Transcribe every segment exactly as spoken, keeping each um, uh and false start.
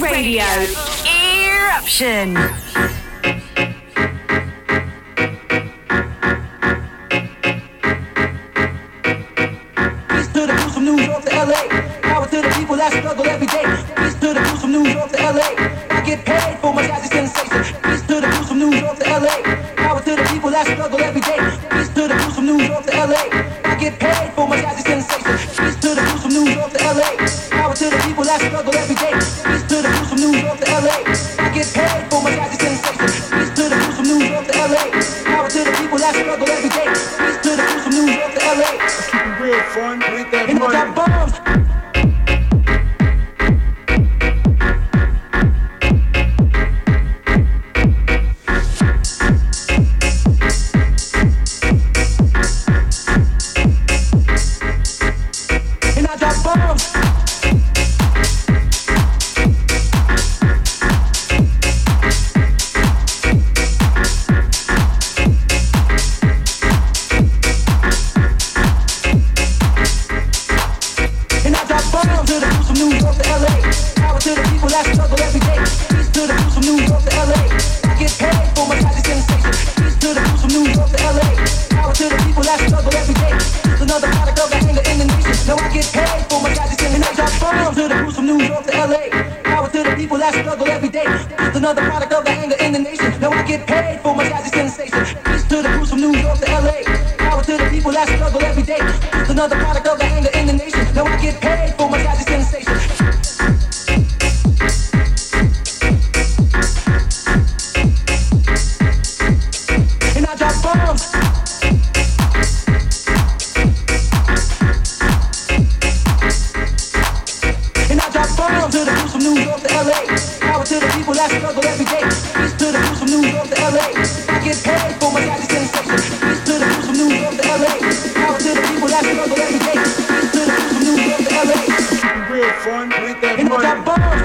Radio. Eruption. Peace to the crews from New York to L A. Power to the people that struggle every day. Peace to the crews from New York to L A. I get paid for my jazzy sensation. Peace to the crews from New York to L A. Power to the people that struggle every day. Peace to the crews from New York to L A. I get paid for my jazzy sensation. Peace to the crews from New York to L A. Power to the people that struggle every day. Peace to the crews from New York to L A. I get paid for my jazzy sensation. Peace to the crews from New York to L A. Power to the people that struggle every day. Peace to the crews from New York to L A. Let's keep it real fun, ain't that And I got bombs. Another product of the anger in the nation. Now I get paid for my jazzy sensation. Peace to the crews from New York to L A. Power to the people that struggle every day. It's another product of the anger in the nation. Now I get paid for my jazzy sensation. And I drop bombs. And I drop bombs to the crews from New York to L A. To the people that struggle every day. Peace to the crews from New York to L A. I get paid for my jazzy sensation. Peace to the crews from New York to L A. Power to the people that struggle every day. Peace to the crews from New York to L A. Keep it real fun, ain't that And I got bombs.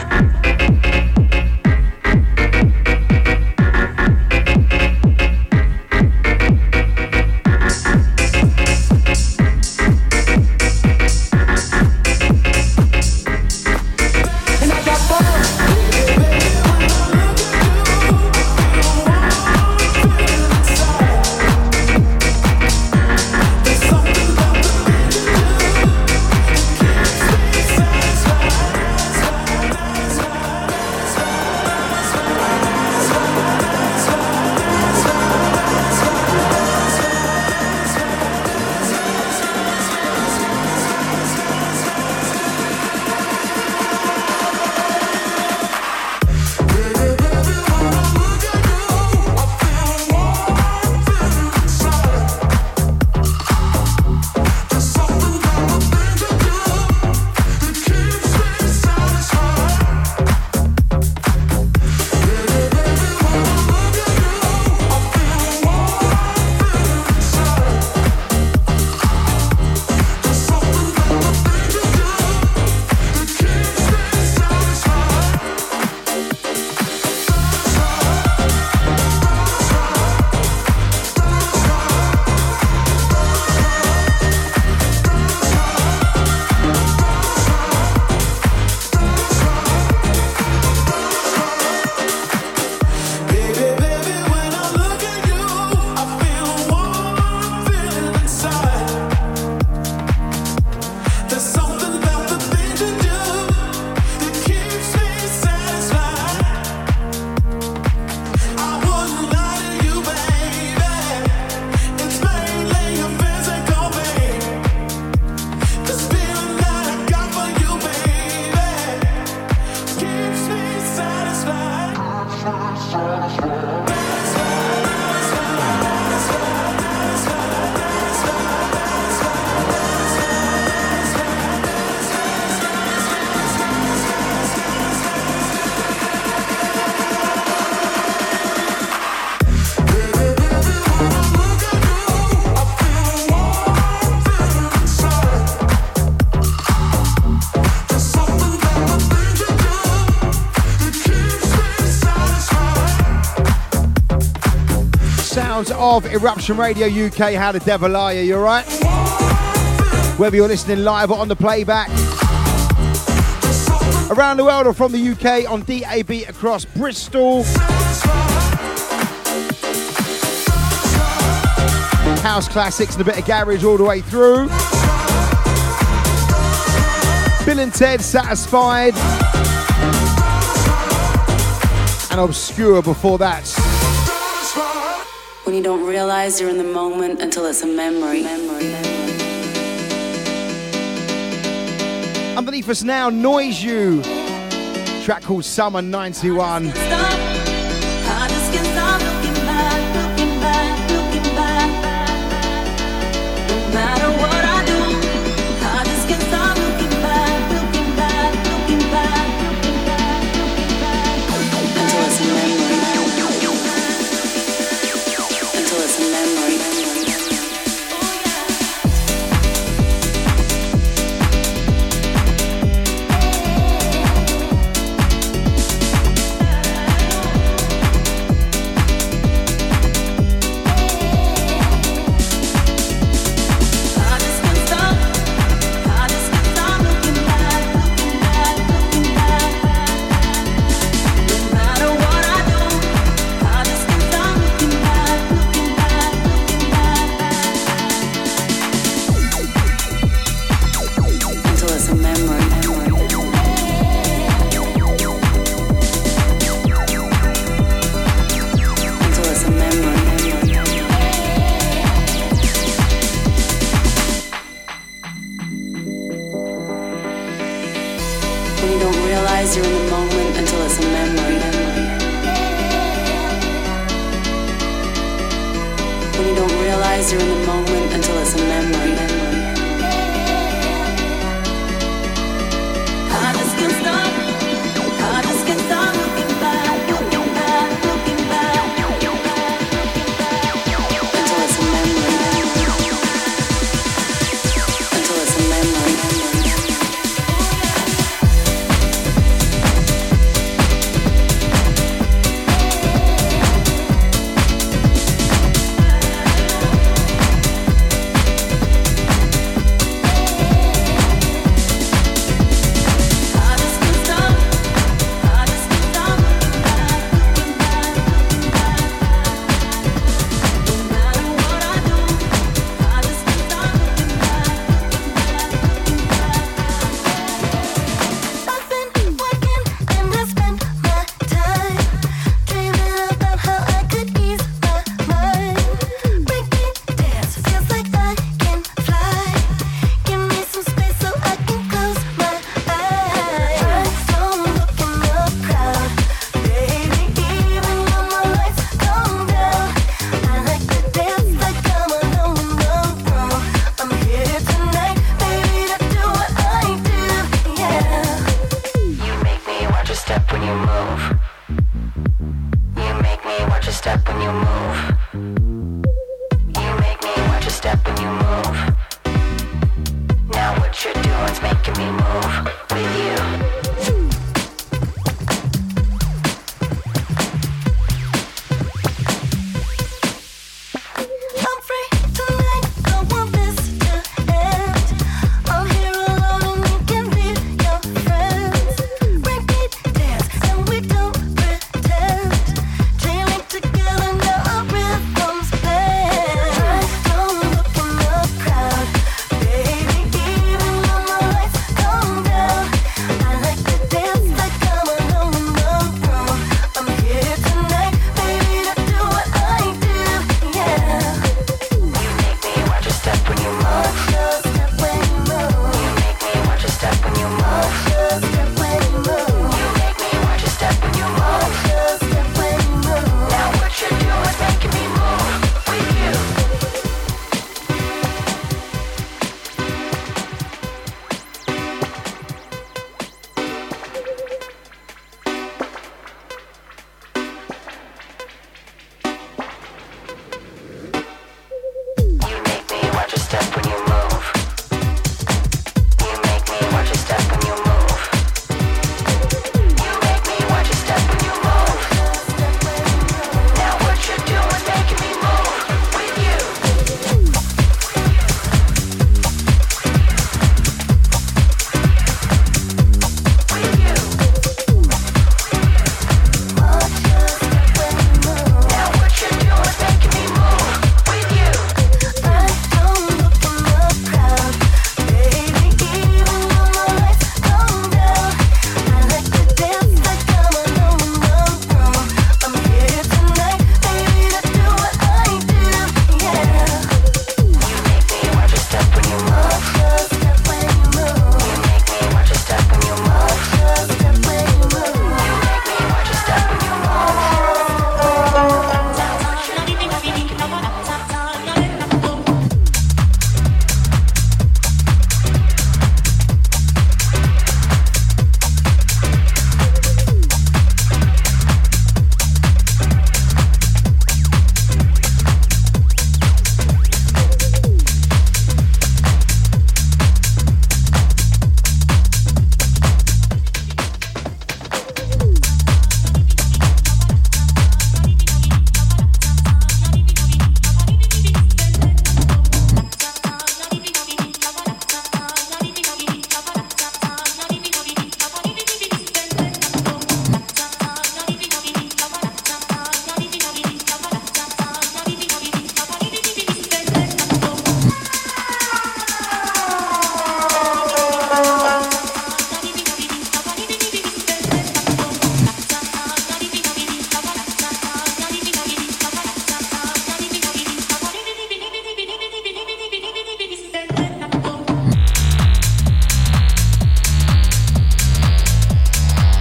Of Eruption Radio U K, how the devil are you? You alright? Whether you're listening live or on the playback, Around the world or from the U K on D A B across Bristol. House classics and a bit of garage all the way through. Bill and Ted, Satisfied. And Obscure before that. When you don't realize you're in the moment until it's a memory. memory. Underneath us now, Noise You. Track called Summer ninety-one.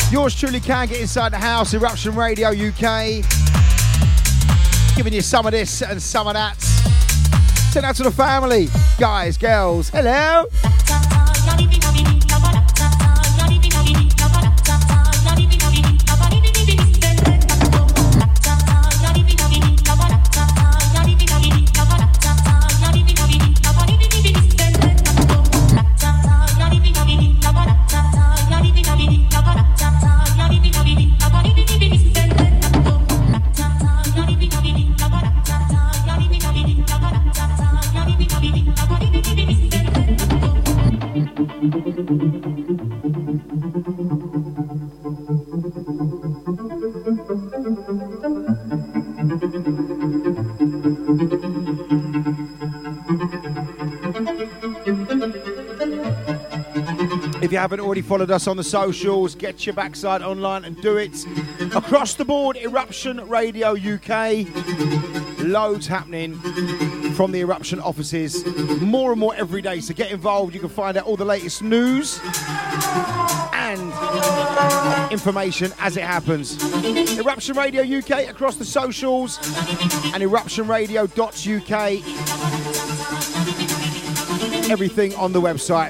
Yours truly can get inside the house, Eruption Radio U K. Giving you some of this and some of that. Send out to the family. Guys, girls, hello. If you haven't already followed us on the socials, get your backside online and do it. Across the board, Eruption Radio U K. Loads happening from the Eruption offices. More and more every day, so get involved. You can find out all the latest news and information as it happens. Eruption Radio U K across the socials and eruption radio dot U K. Everything on the website.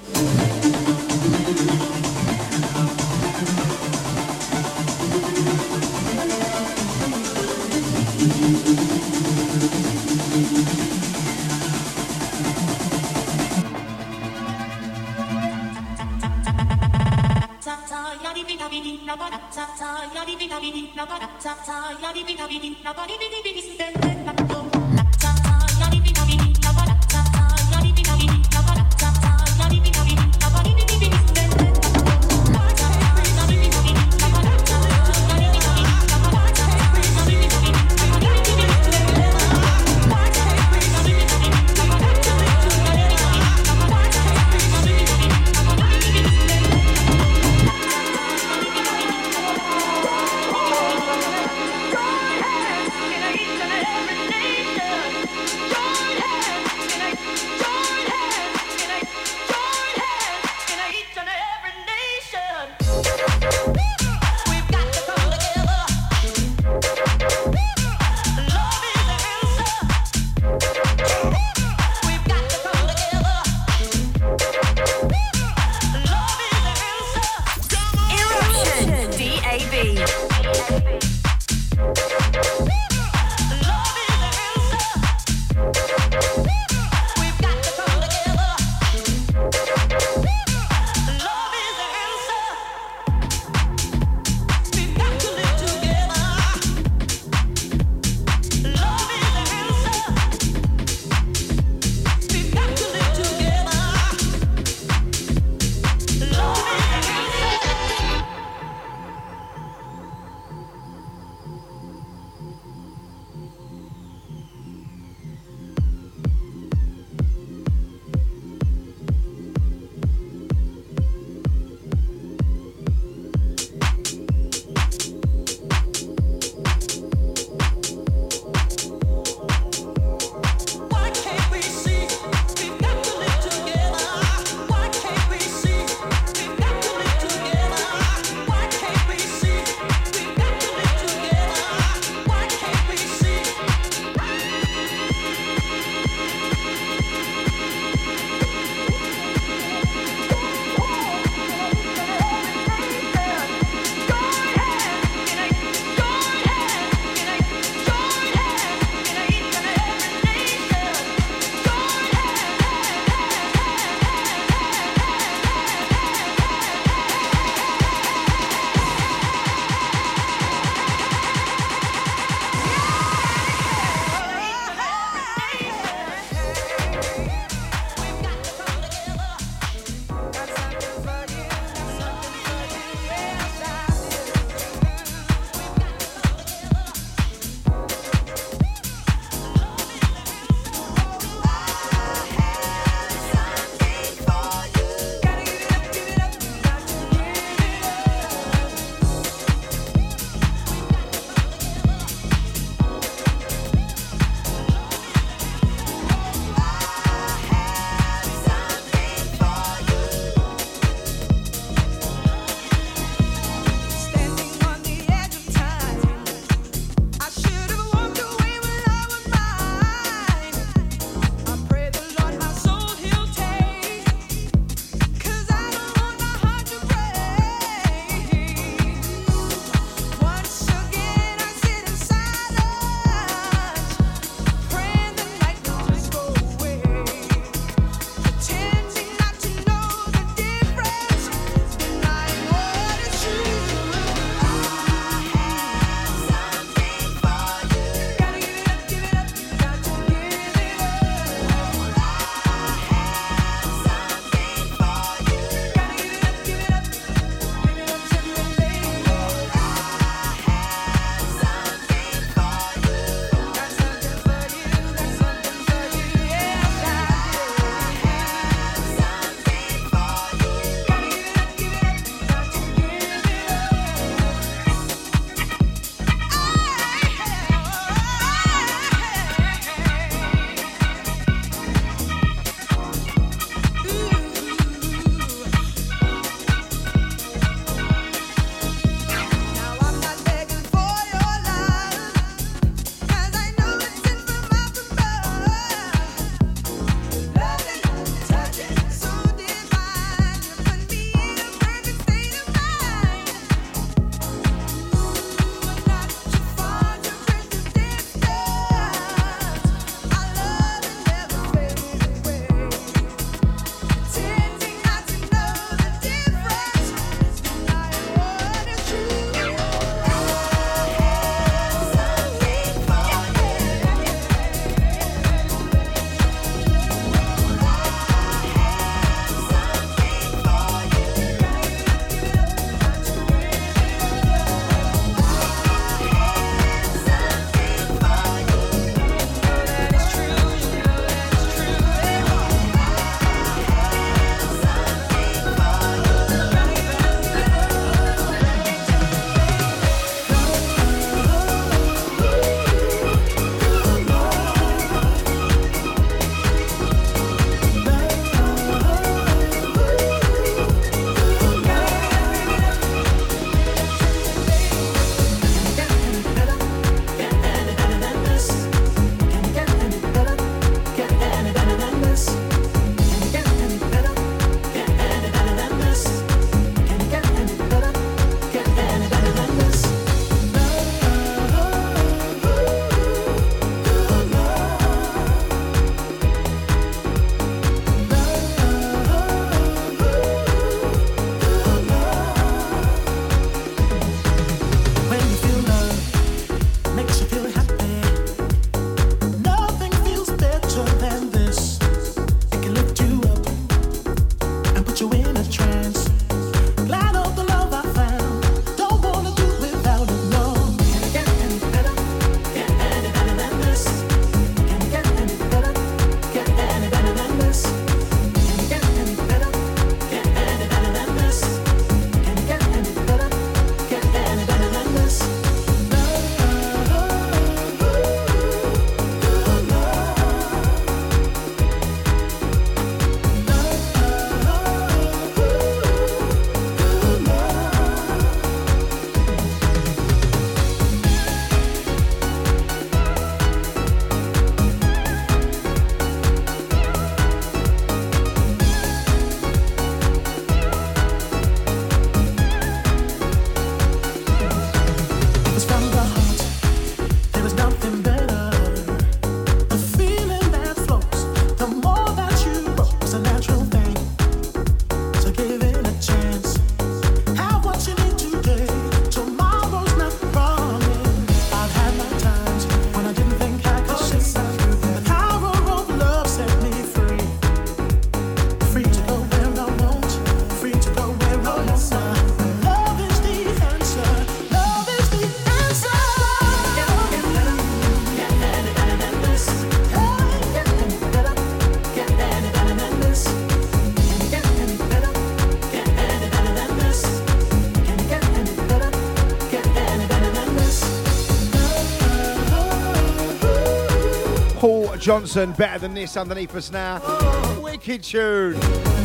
Johnson, Better Than This underneath us now. Wicked tune.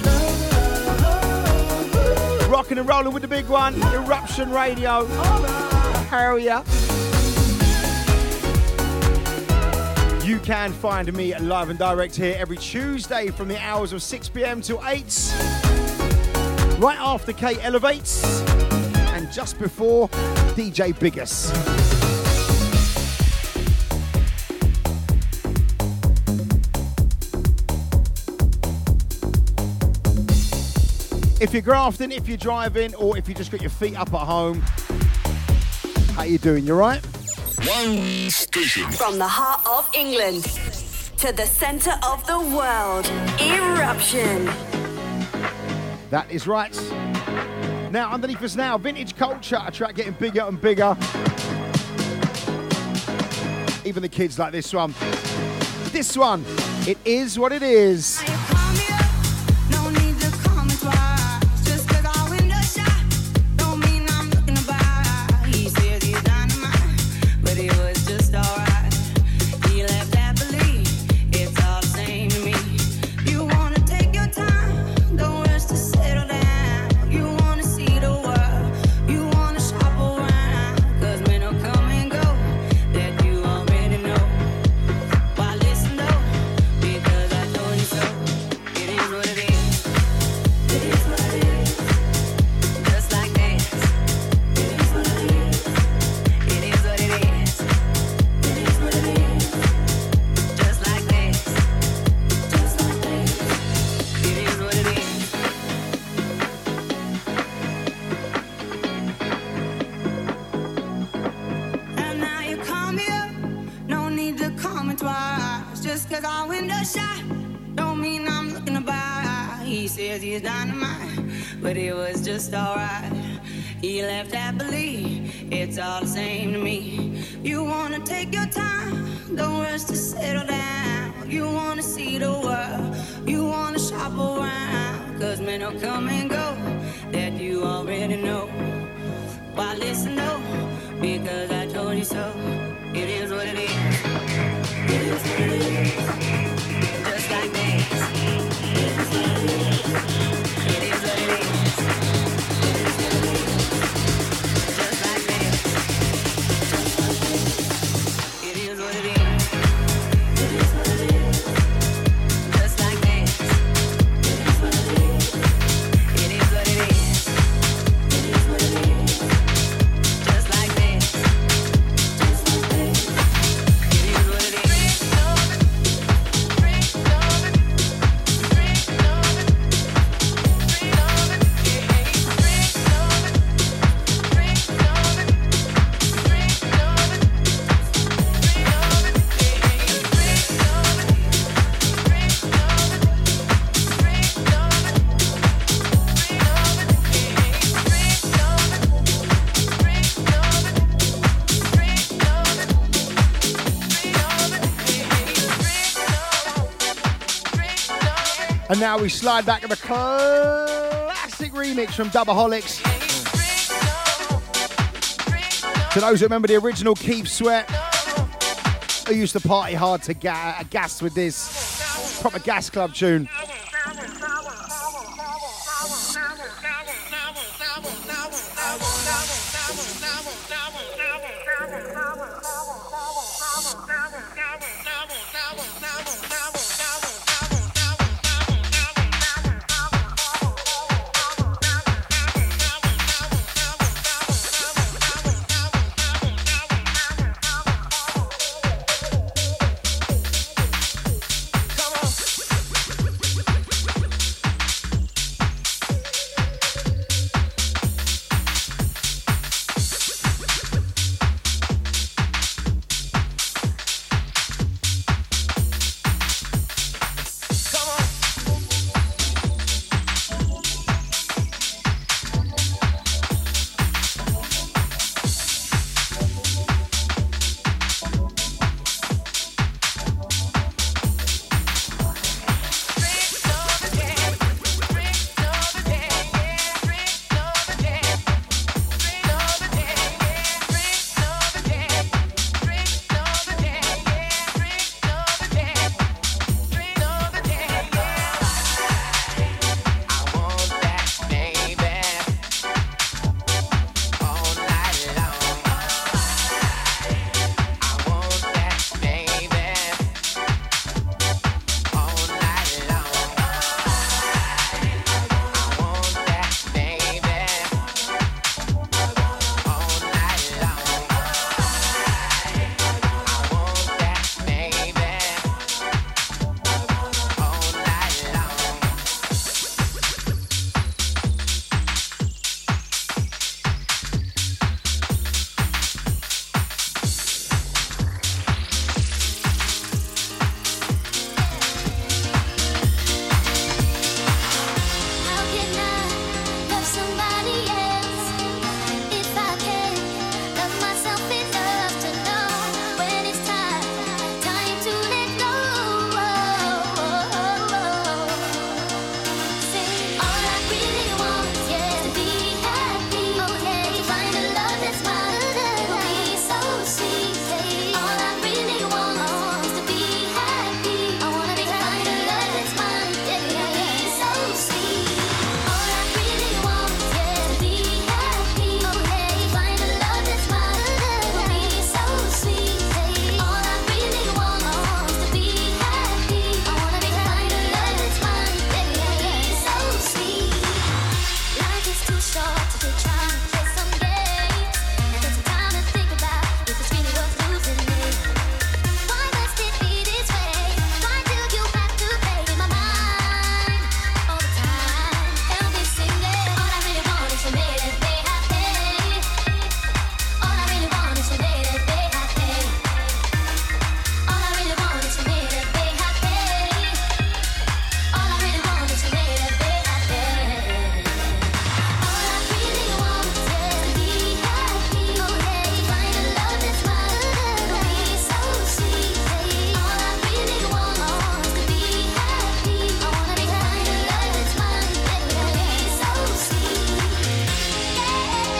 Rocking and rolling with the big one, Eruption Radio. Hell yeah. You can find me live and direct here every Tuesday from the hours of six p.m. till eight. Right after Kate Elevates and just before D J Biggest. If you're grafting, if you're driving, or if you just got your feet up at home, how you doing? You right? One station. From the heart of England to the centre of the world, Eruption. That is right. Now, underneath us now, Vintage Culture, a track getting bigger and bigger. Even the kids like this one. This one, It Is What It Is. And now we slide back to the classic remix from Dubaholics. To those who remember the original Keith Sweat, who used to party hard to ga- gas with this proper gas club tune.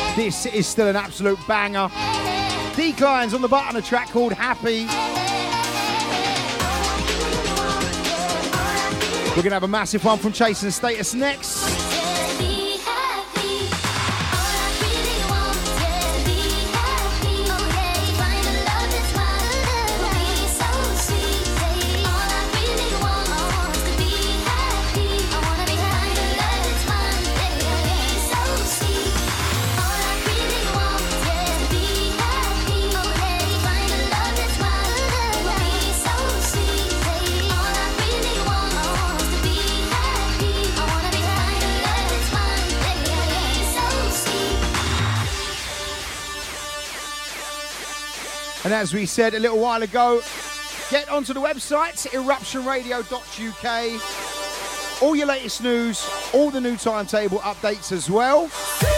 This is still an absolute banger. Declines on the button, a track called Happy. We're going to have a massive one from Chasing Status next. And as we said a little while ago, get onto the website, eruption radio dot U K. All your latest news, all the new timetable updates as well.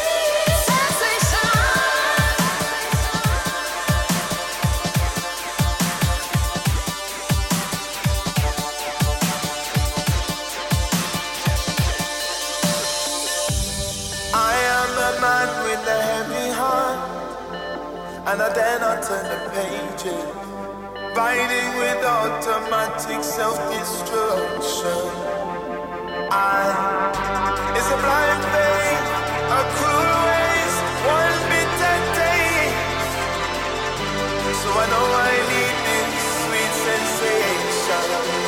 I am a man with a heavy heart, and I dare not turn the pages, riding with automatic self-destruction. I, it's a blind faith, a cruel waste, one bitter day. So I know I need this sweet sensation.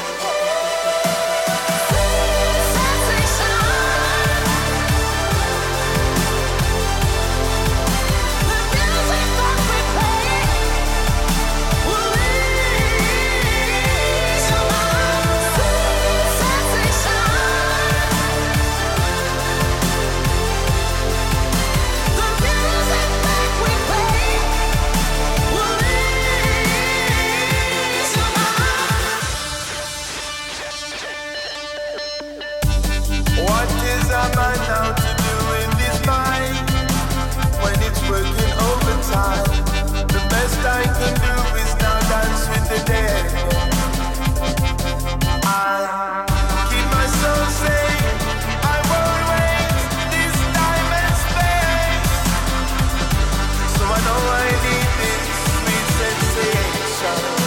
Now to do with this mind when it's working overtime. The best I can do is now dance with the dead. I keep myself safe. I won't waste this time and space. So I know I need this sweet sensation.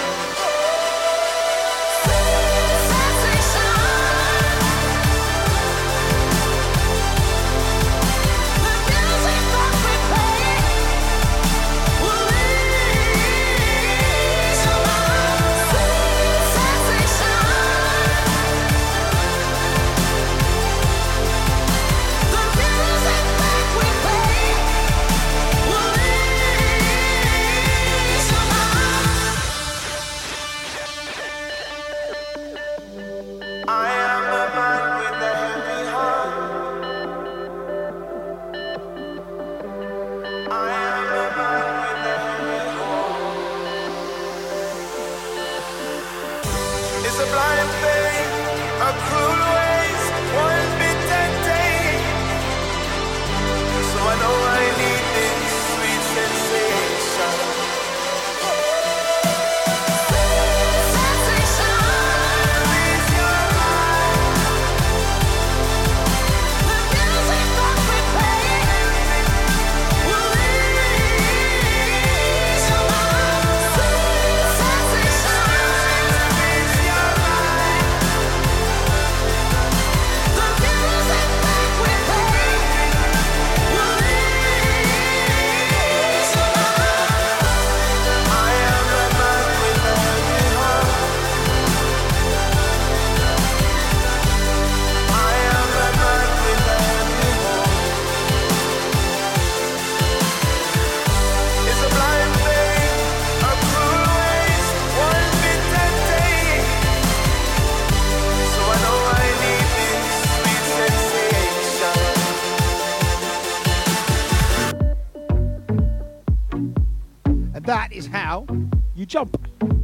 That is how you jump.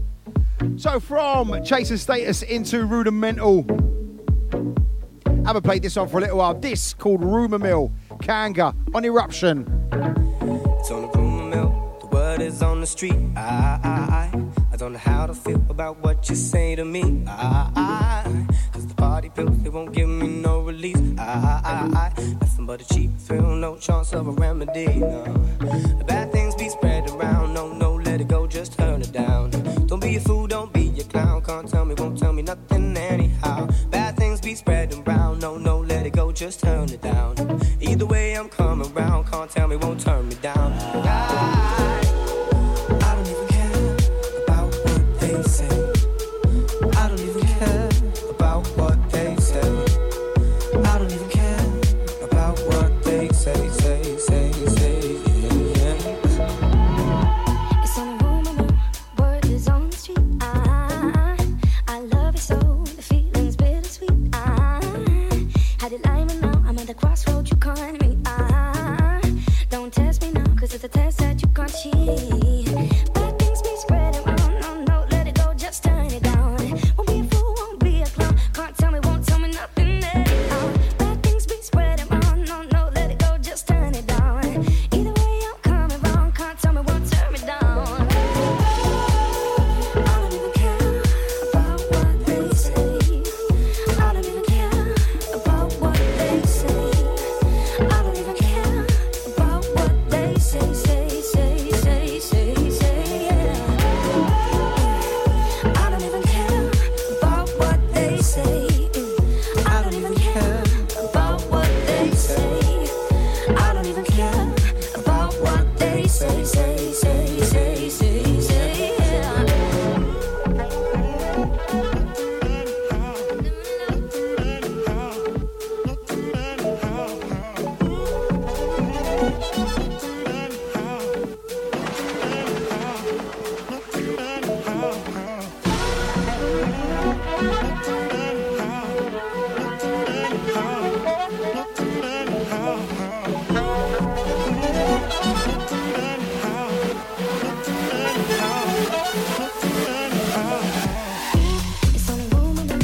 So from Chasing Status into Rudimental. Haven't played this on for a little while. This called Rumour Mill, Kanga on Eruption. It's on the rumour mill, the word is on the street. I, I, I, I don't know how to feel about what you say to me. I, I, cause the party party pills, they won't give me no release. I, I, I, I, nothing but a cheap thrill, no chance of a remedy, no. The bad things be spread around, no, no, let it go, just turn it down. Don't be a fool, don't be a clown, can't tell me, won't tell me nothing anyhow. Bad things be spreading around, no, no, let it go, just turn it down. Either way I'm coming round, can't tell me, won't turn me down. I, I don't even care about what they say. I don't even care about what they say. I don't even care about what they say, say, say, say, yeah. It's on the rumor, word is on the street. I, I love it so, the feeling's bittersweet. I had it lying now, I'm at the crossroads you can't meet. I don't test me now, cause it's a test that you can't cheat. Bad things be spreading around, no, no, let it go, just turn it down. Won't be a fool, won't be a clown, can't tell me, won't tell me nothing anyhow. Bad things be spreading around, no, no, let it go, just turn it down. Either way I'm coming round, can't tell me, won't turn me down. I don't even care about what they say. I don't even care about what they say. I don't even care about what they say, say, say, say, say, say, yeah. I don't even care about what they say. I don't even care about what they say. I don't even care about what they say, say, say, say, say, say, yeah. It's on the rumor now.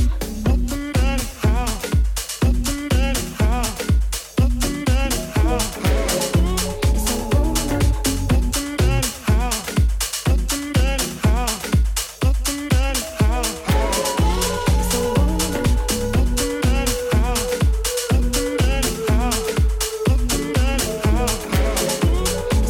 It's on the rumor now. It's on the rumor now. It's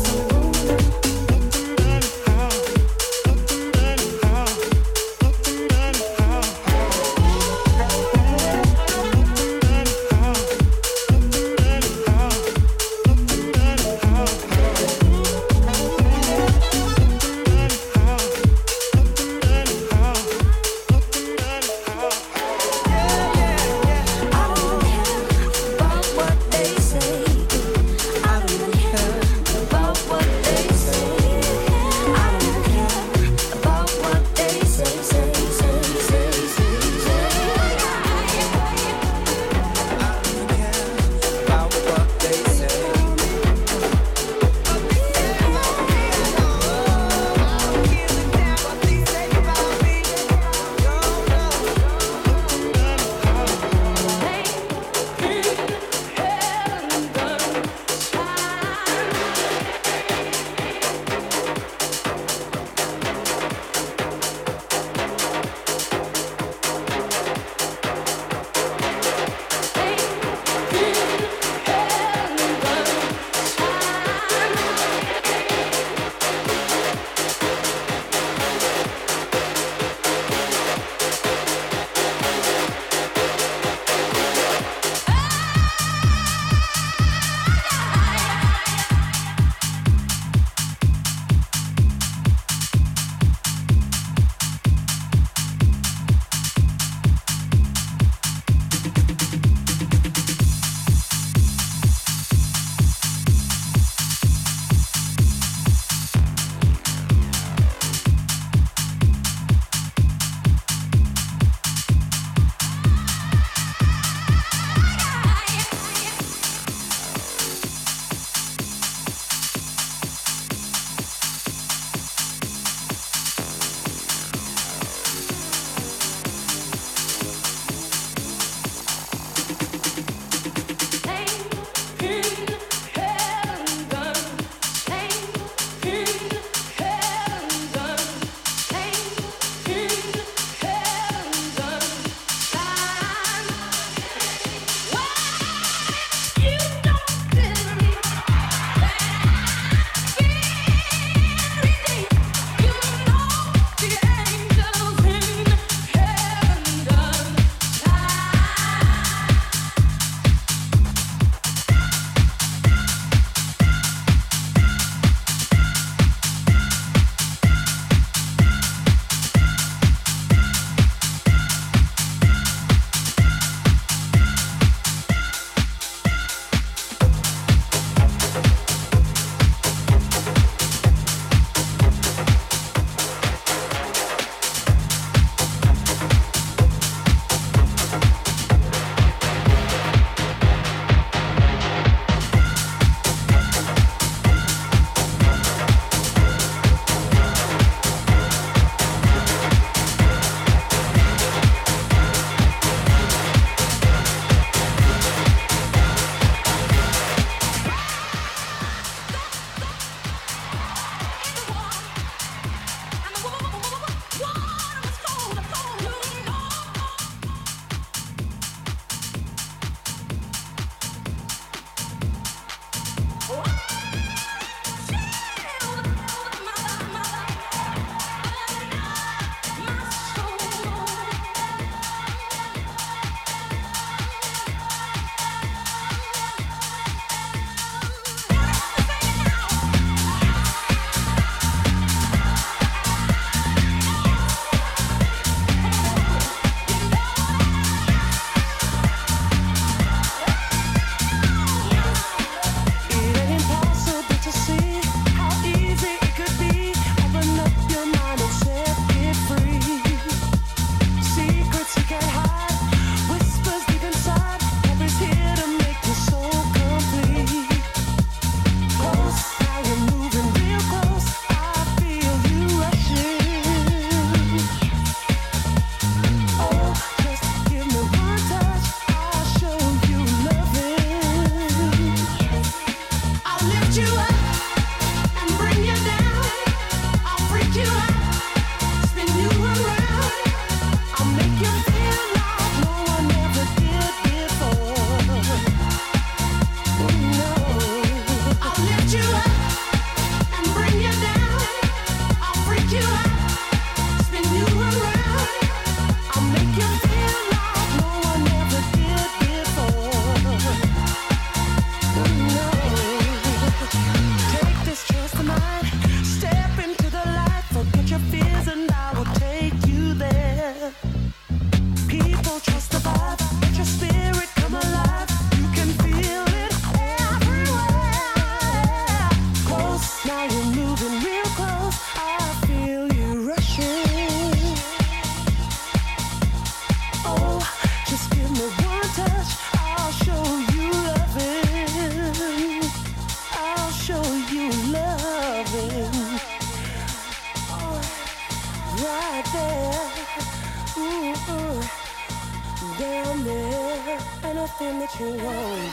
what you want.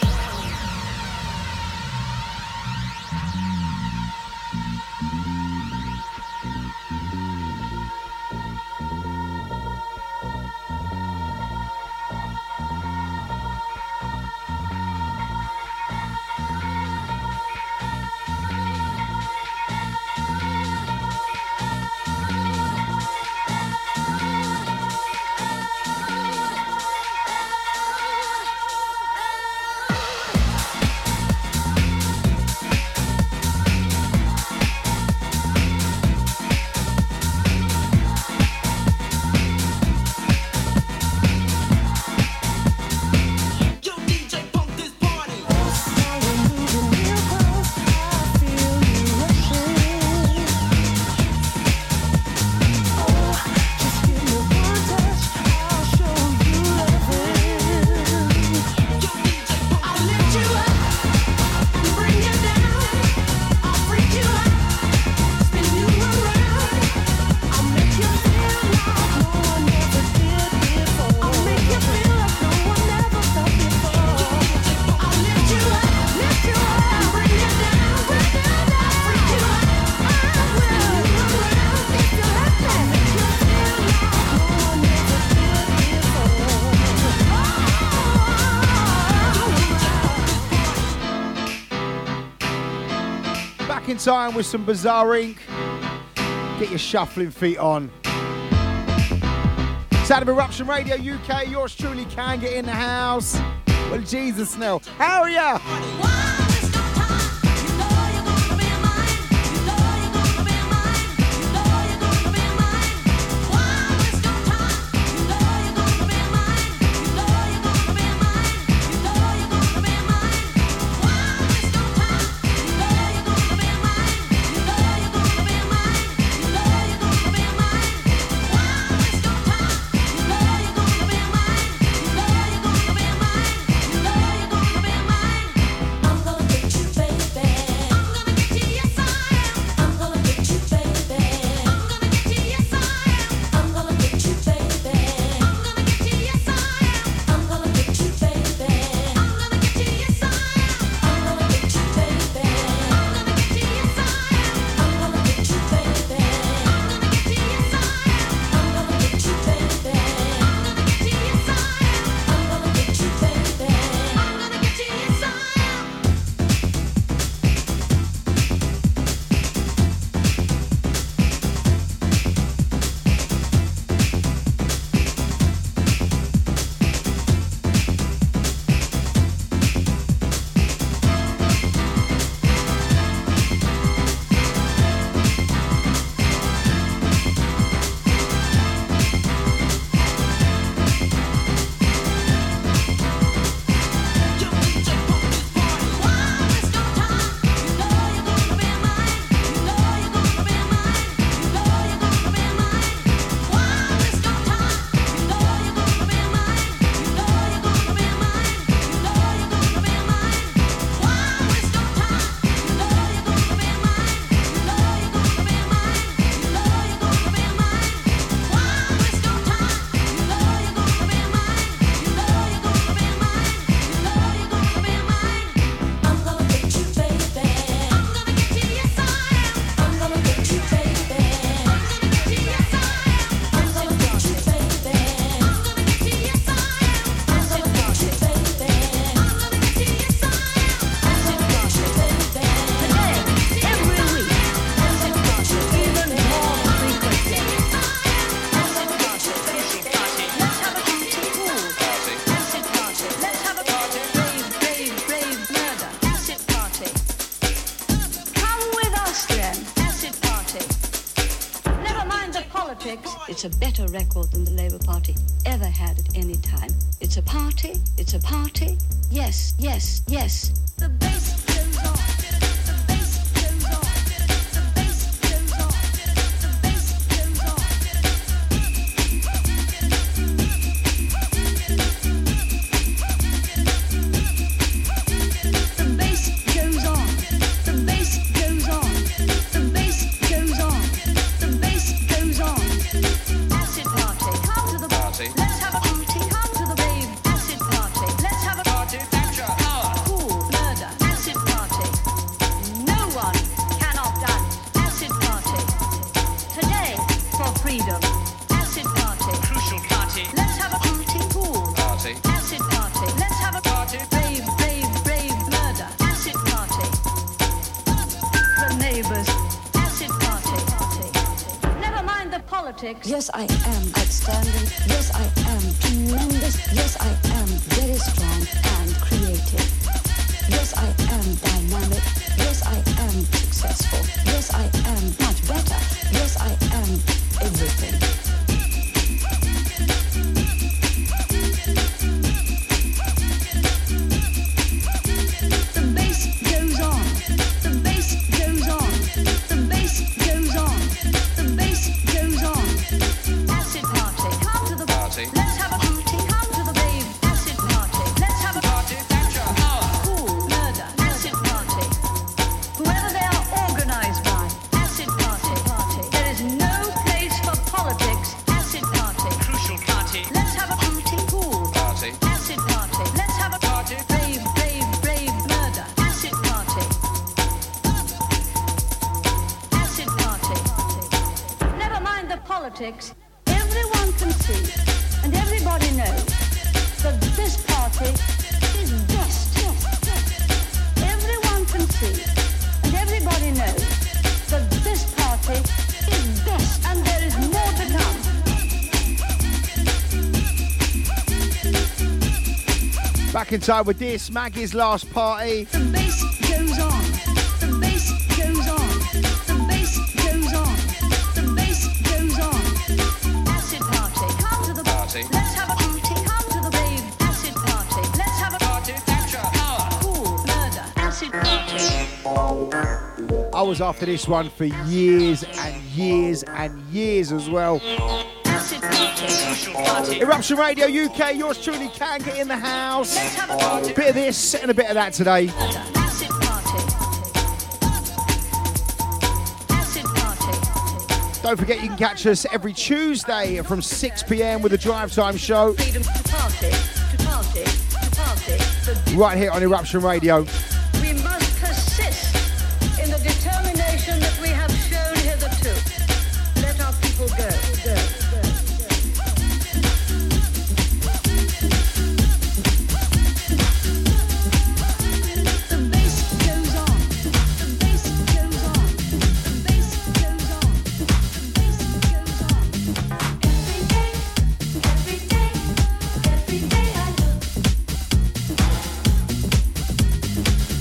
Time with some Bizarre Incorporated. Get your shuffling feet on. Sound of Eruption Radio U K, yours truly can get in the house. Well, Jesus, Nell, how are ya? It's a better record than the Labour Party ever had at any time. It's a party, it's a party, yes, yes, yes. The bass goes on, the bass goes on, the bass goes on, the bass goes on. The bass goes on, the bass goes on, the bass goes on, the bass goes on. Acid party, come to the party. Let's have a party, come to the rave. Acid party, let's have a party. neighbors. Acid party. Never mind the politics. Yes, I am outstanding. Yes, I am tremendous. Yes, I am very strong and creative. Yes, I am dynamic. Yes, I am successful. Yes, I am much better. Yes, I am everything. The bass goes on. The bass goes on. The bass goes on. The bass goes on. Acid party. Come to the party. Let's have a party. Come to the rave. Acid party. Let's have a party. Thatcher. Power. Cool. Murder. Acid party. Whoever they are organized by. Acid party. Party. There is no place for politics. Acid party. Crucial party. Let's have a party. Cool. Party. Acid party. Let's have a party. Rave, rave, rave. Murder. Acid party. Acid party. Never mind the politics. Everyone can see, and everybody knows, that this party is best. Everyone can see, and everybody knows, that this party is best, and there is more to come. Back in time with this, Maggie's last party. The bass goes on. The bass goes on. The bass goes on. The bass goes on. Acid party. Come to the party. Let's have a party. Come to the rave. Acid party. Let's have a party. Thatcher. Power. Cool. Murder. Acid party. I was after this one for years and years and years as well. Acid party. Eruption Radio U K, yours truly can get in the house. Let's have a party. Bit of this and a bit of that today. Acid party. Acid party. Don't forget you can catch us every Tuesday from six p.m. with the Drive Time Show. Freedom to party. To party. To party. The Right here on Eruption Radio. We must persist in the determination that we have shown hitherto. Let our people go. Go. Go. The bass goes on. The bass goes on. The bass goes on. The bass goes on. Every day, every day, every day I look.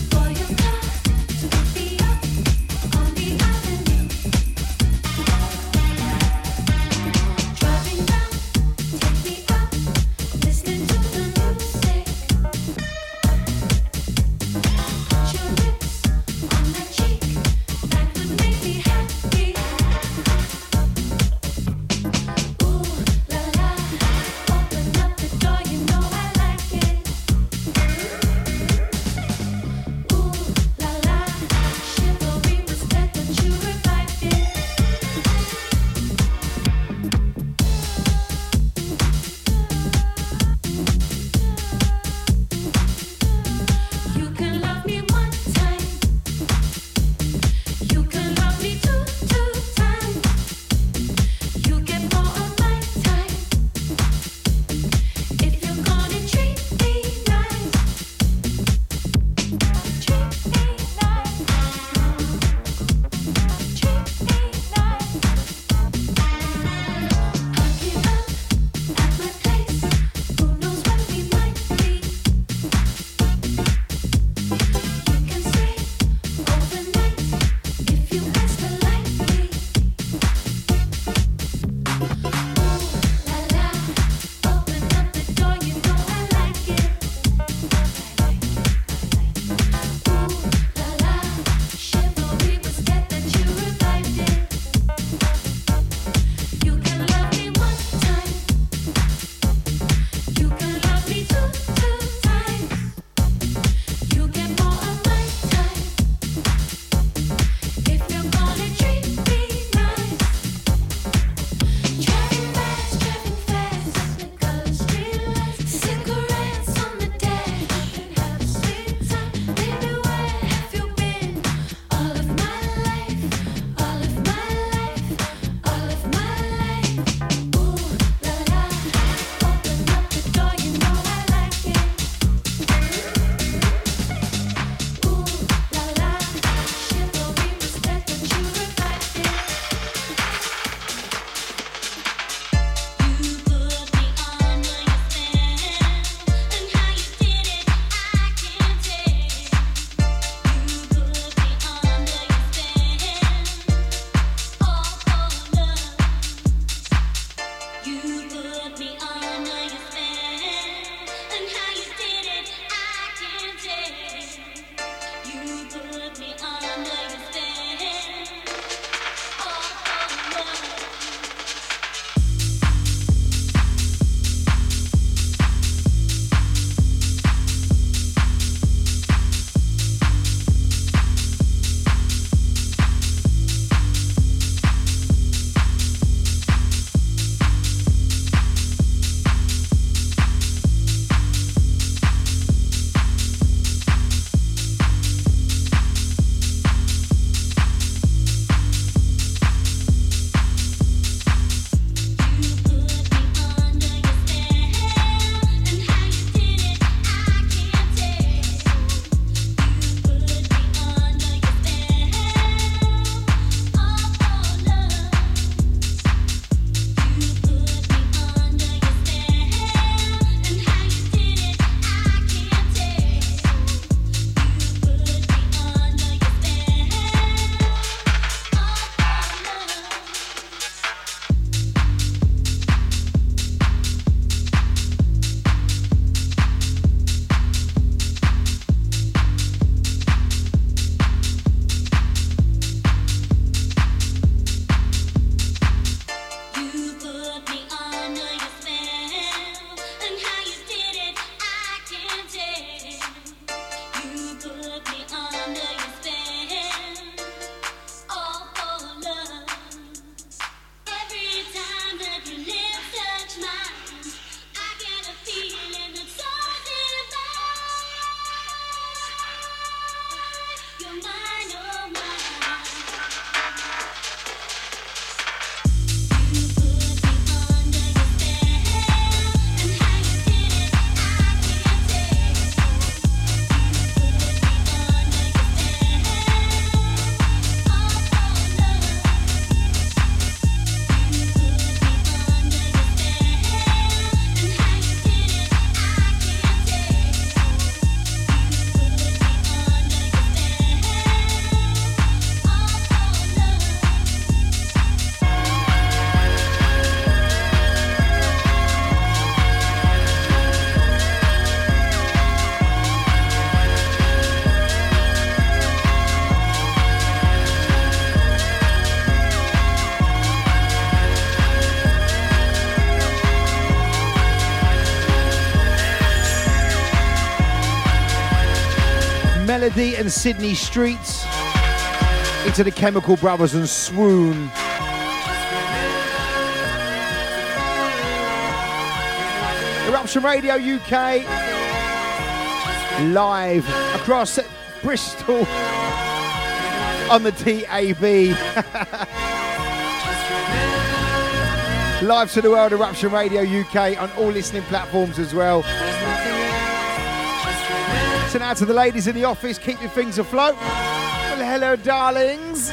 Melody and Sydney Streets into the Chemical Brothers and Swoon. Eruption Radio U K, live across Bristol on the T A B. Live to the world, Eruption Radio U K on all listening platforms as well. So now to the ladies in the office, keeping things afloat. Well, hello, darlings.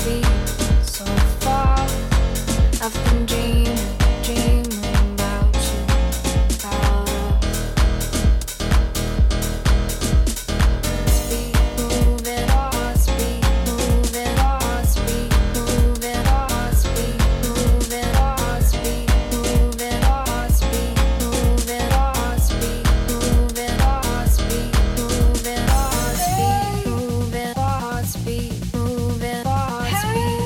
Hey!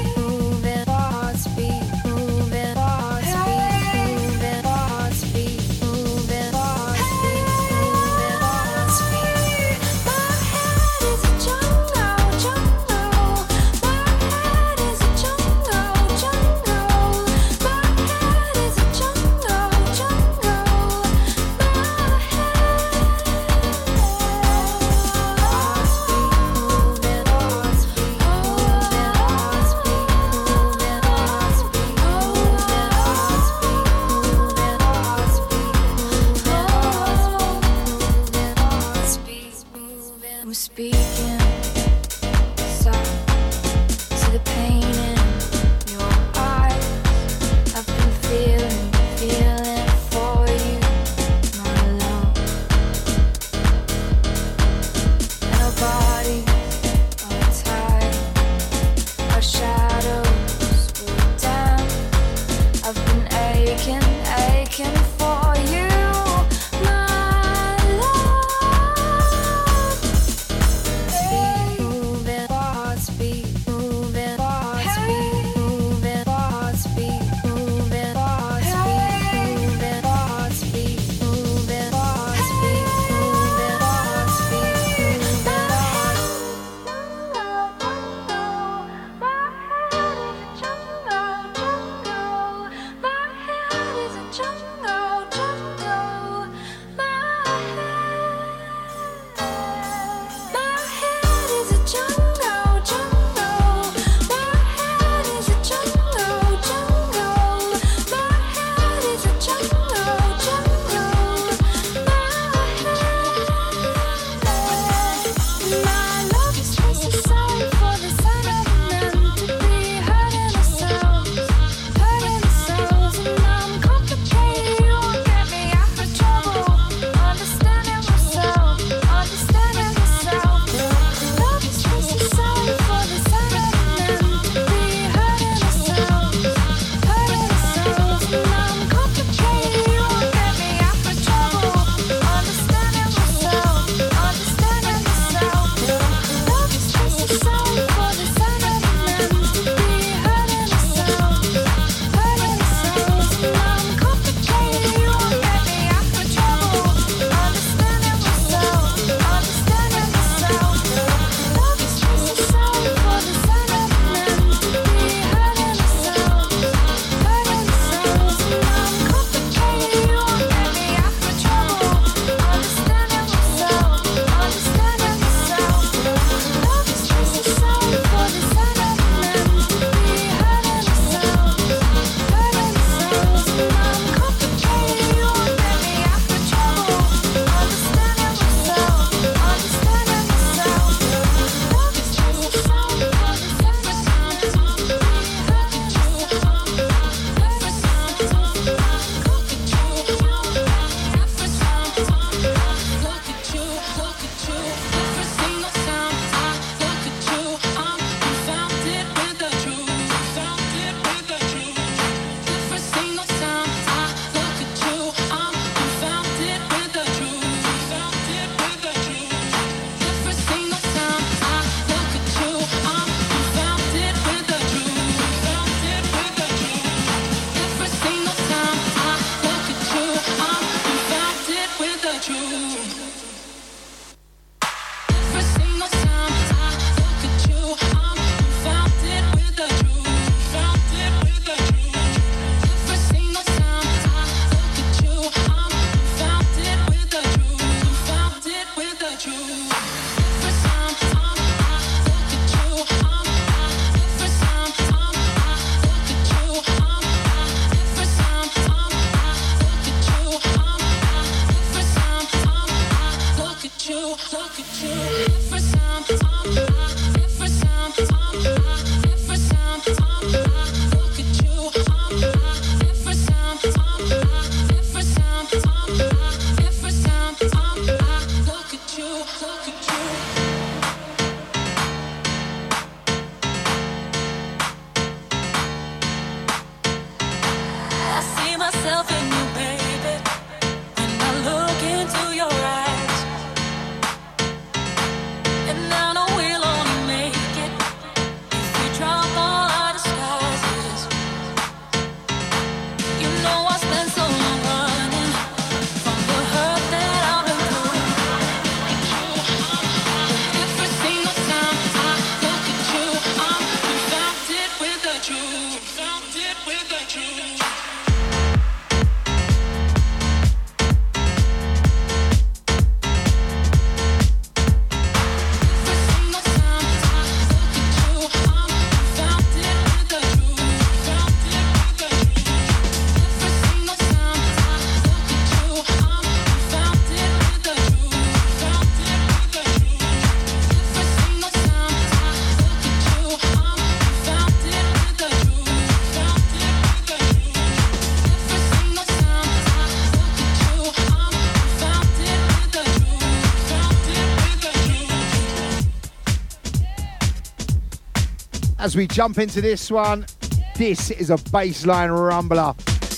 As we jump into this one, this is a bassline rumbler.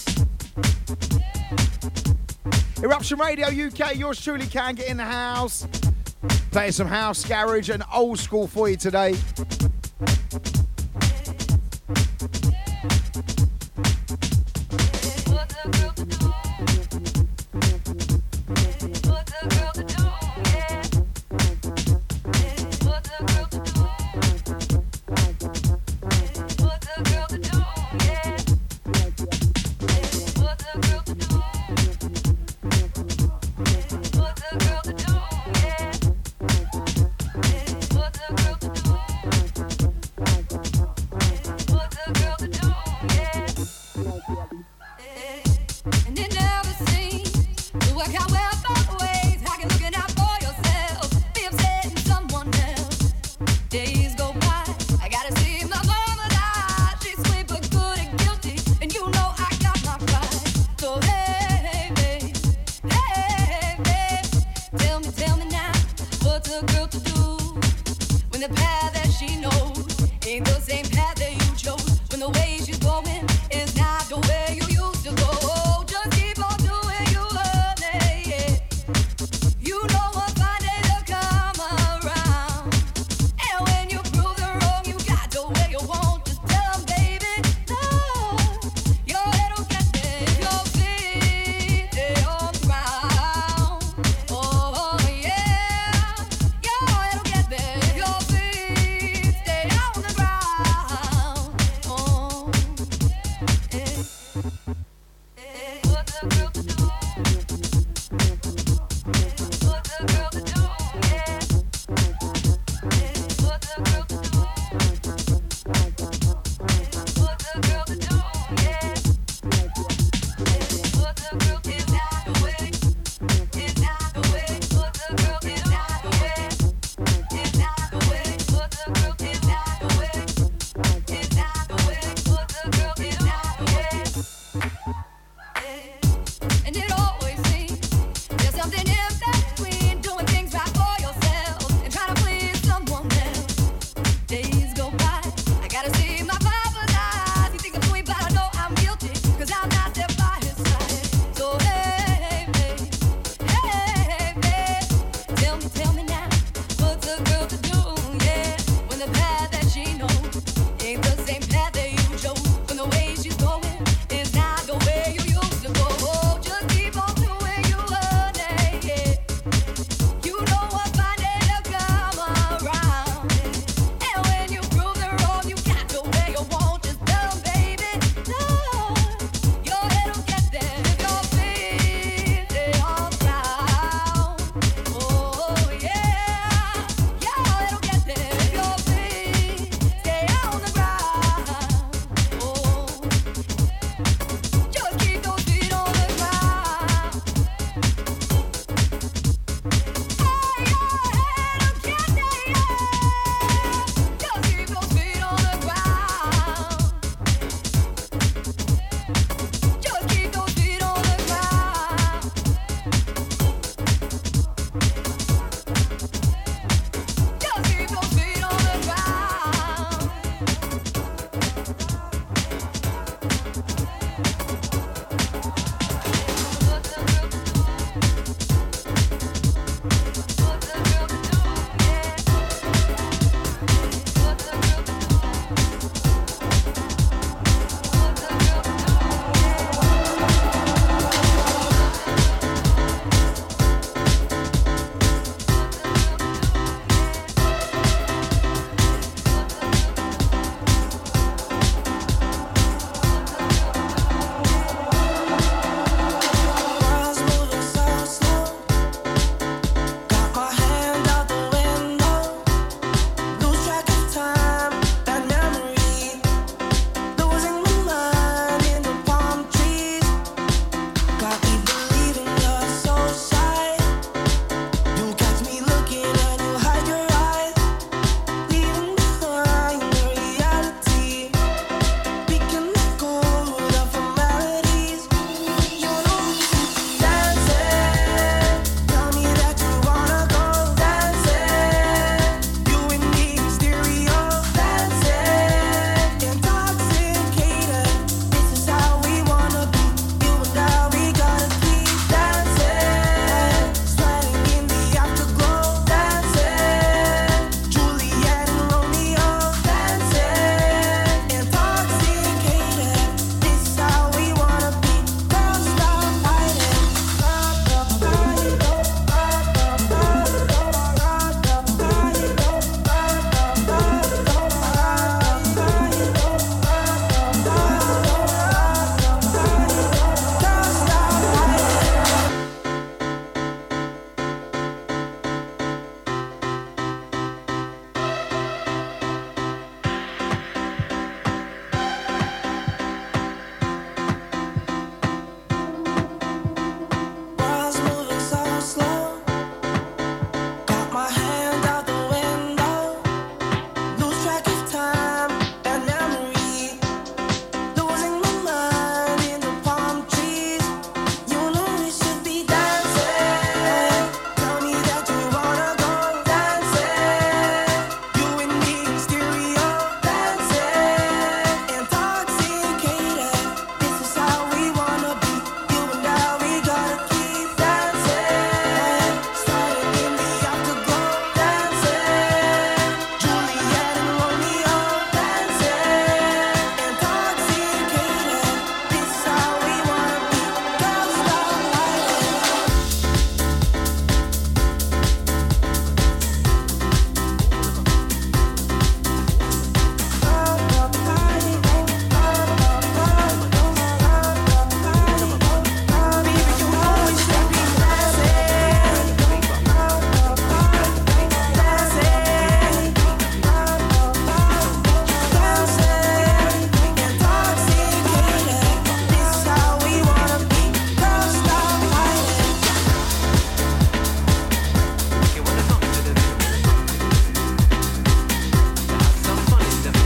Eruption Radio U K, yours truly can get in the house. Playing some house, garage and old school for you today. Stay on the ground.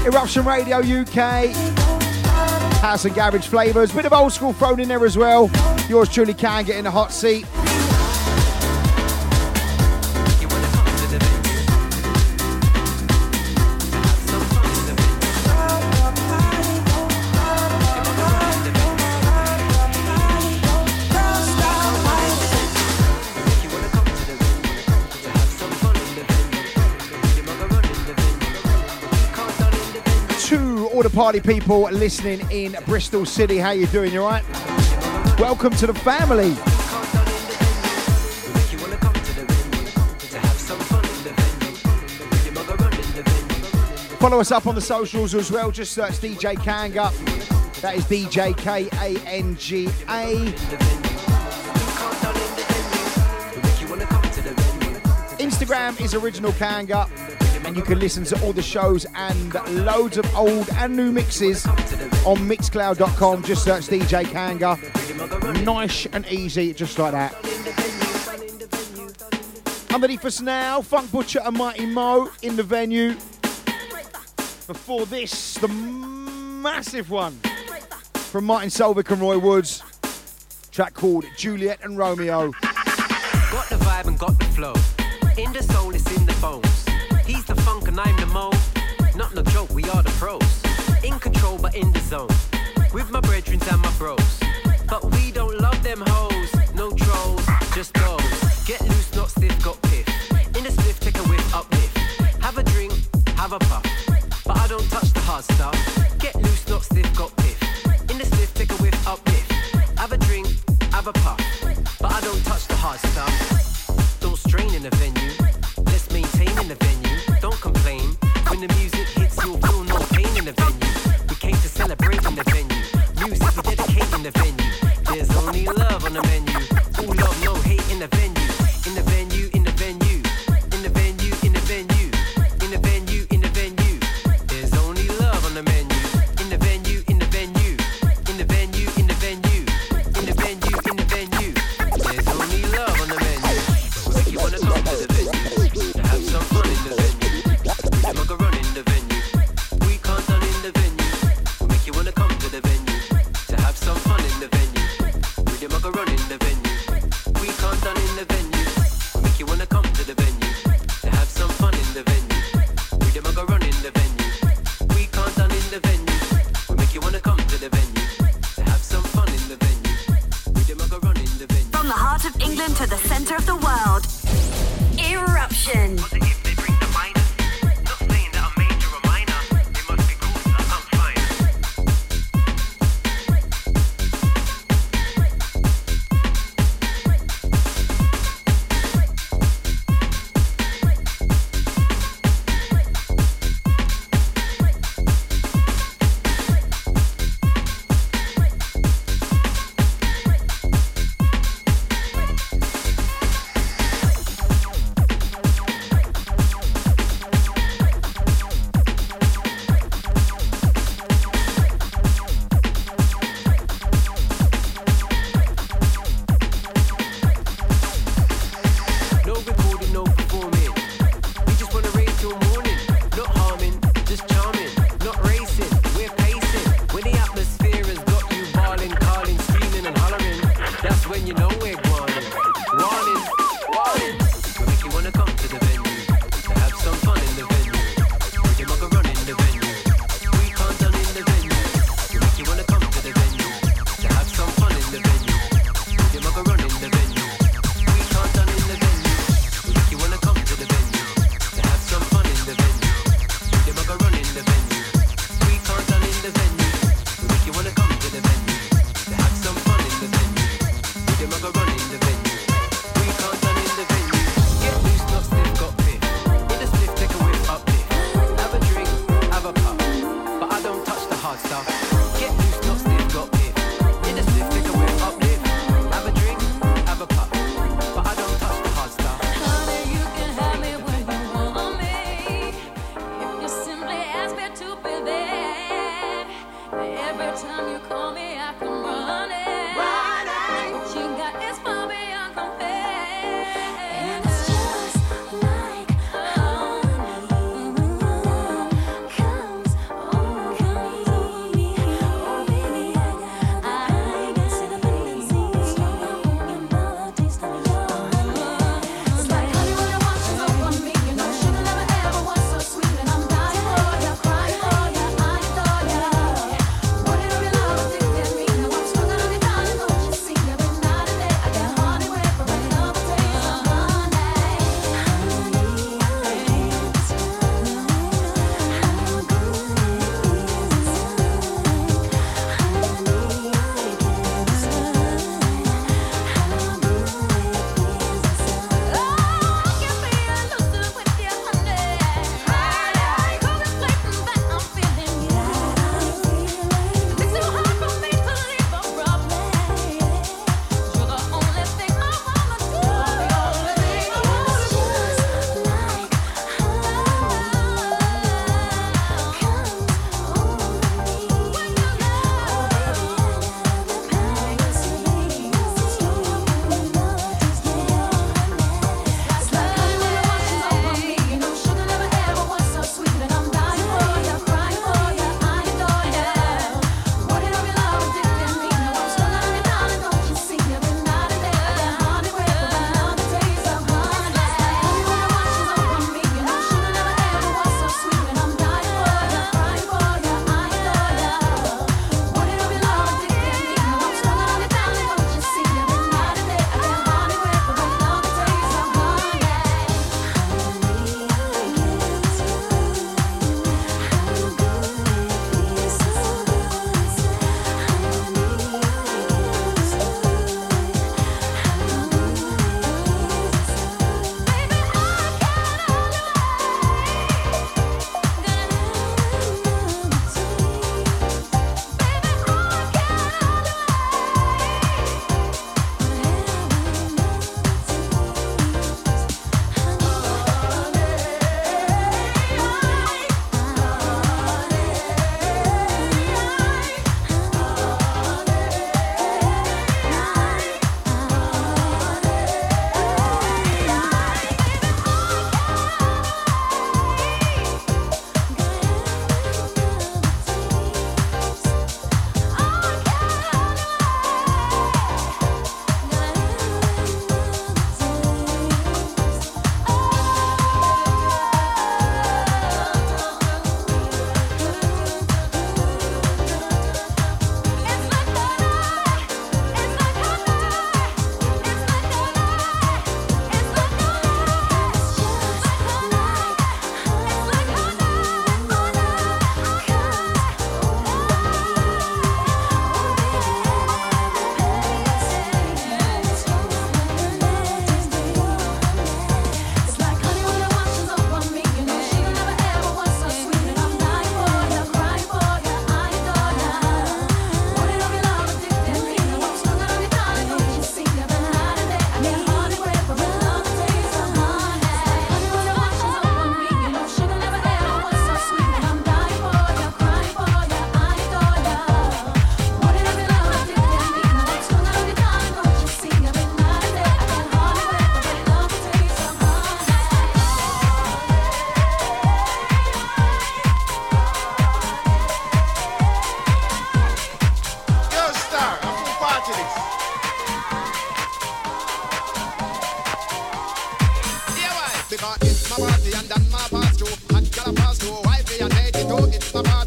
Eruption Radio U K. House and garage flavours. Bit of old school thrown in there as well. Yours truly can get in the hot seat. All the party people listening in Bristol City, how you doing? You alright? Welcome to the family. Follow us up on the socials as well. Just search D J Kanga. That is D J K A N G A. Instagram is Original Kanga. And you can listen to all the shows and loads of old and new mixes on mixcloud dot com. Just search D J Kanga. Nice and easy, just like that. Underneath us now, Funk Butcher and Mighty Mo in the venue. Before this, the massive one from Martin Solvik and Roy Woods. Track called Juliet and Romeo. Got the vibe and got the flow. In the soul, it's in the bones. He's the funk and I'm the mo. Not no joke, we are the pros. In control but in the zone. With my brethren and my bros. But we don't love them hoes. No trolls, just those. Get loose, not stiff, got piff. In the spliff, take a whiff, uplift. Have a drink, have a puff. But I don't touch the hard stuff. Get loose, not stiff, got piff. In the spliff, take a whiff, uplift. Have a drink, have a puff. But I don't touch the hard stuff. Don't strain in the venue. Let's maintain in the venue. Don't complain. When the music hits, you'll feel no pain in the venue. We came to celebrate in the venue. Music we dedicate in the venue. There's only love on the menu. All love, no hate in the venue. In the venue, in the venue. In the venue, in the venue. In the venue, in the venue. There's only love on the menu. In the venue, in the venue. In the venue, in the venue. In the venue, in the venue. There's only love on the menu. Make you wanna come to the venue. To have some fun in the venue. We make a run in the venue. We can't done in the venue. We make you wanna come to the venue. To have some fun in the venue. We make a run in the venue. We can't done in the venue. We make you wanna come to the venue. To have some fun in the venue. We make a run in the venue. We can't done in the venue. We make you wanna come to the venue. To have some fun in the venue. We make a run in the venue. From the heart of England to the centre of the world. Eruption.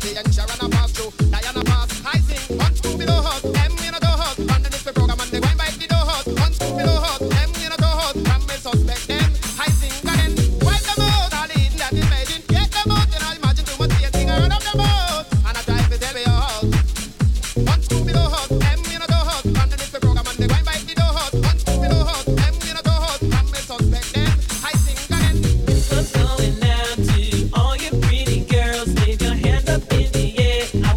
party and Sharon a pass through. Diana pass, I sing, one, two, below hot, them in a door hot. Underneath the program and they wine by the door hot. One, two, below hot, them in a door hot. From me suspect them, I sing again. Wipe them out, all the eating that is made in. Get them out, and I imagine too much dating around of them out. And I try to tell you all. One, two, below hot, them in a door hot. Underneath the program and they wine by the door hot. One, two, below hot, them in a door hot. From me suspect them, I sing again. This one's going out to all you pretty girls. Wave your hands up in the air. I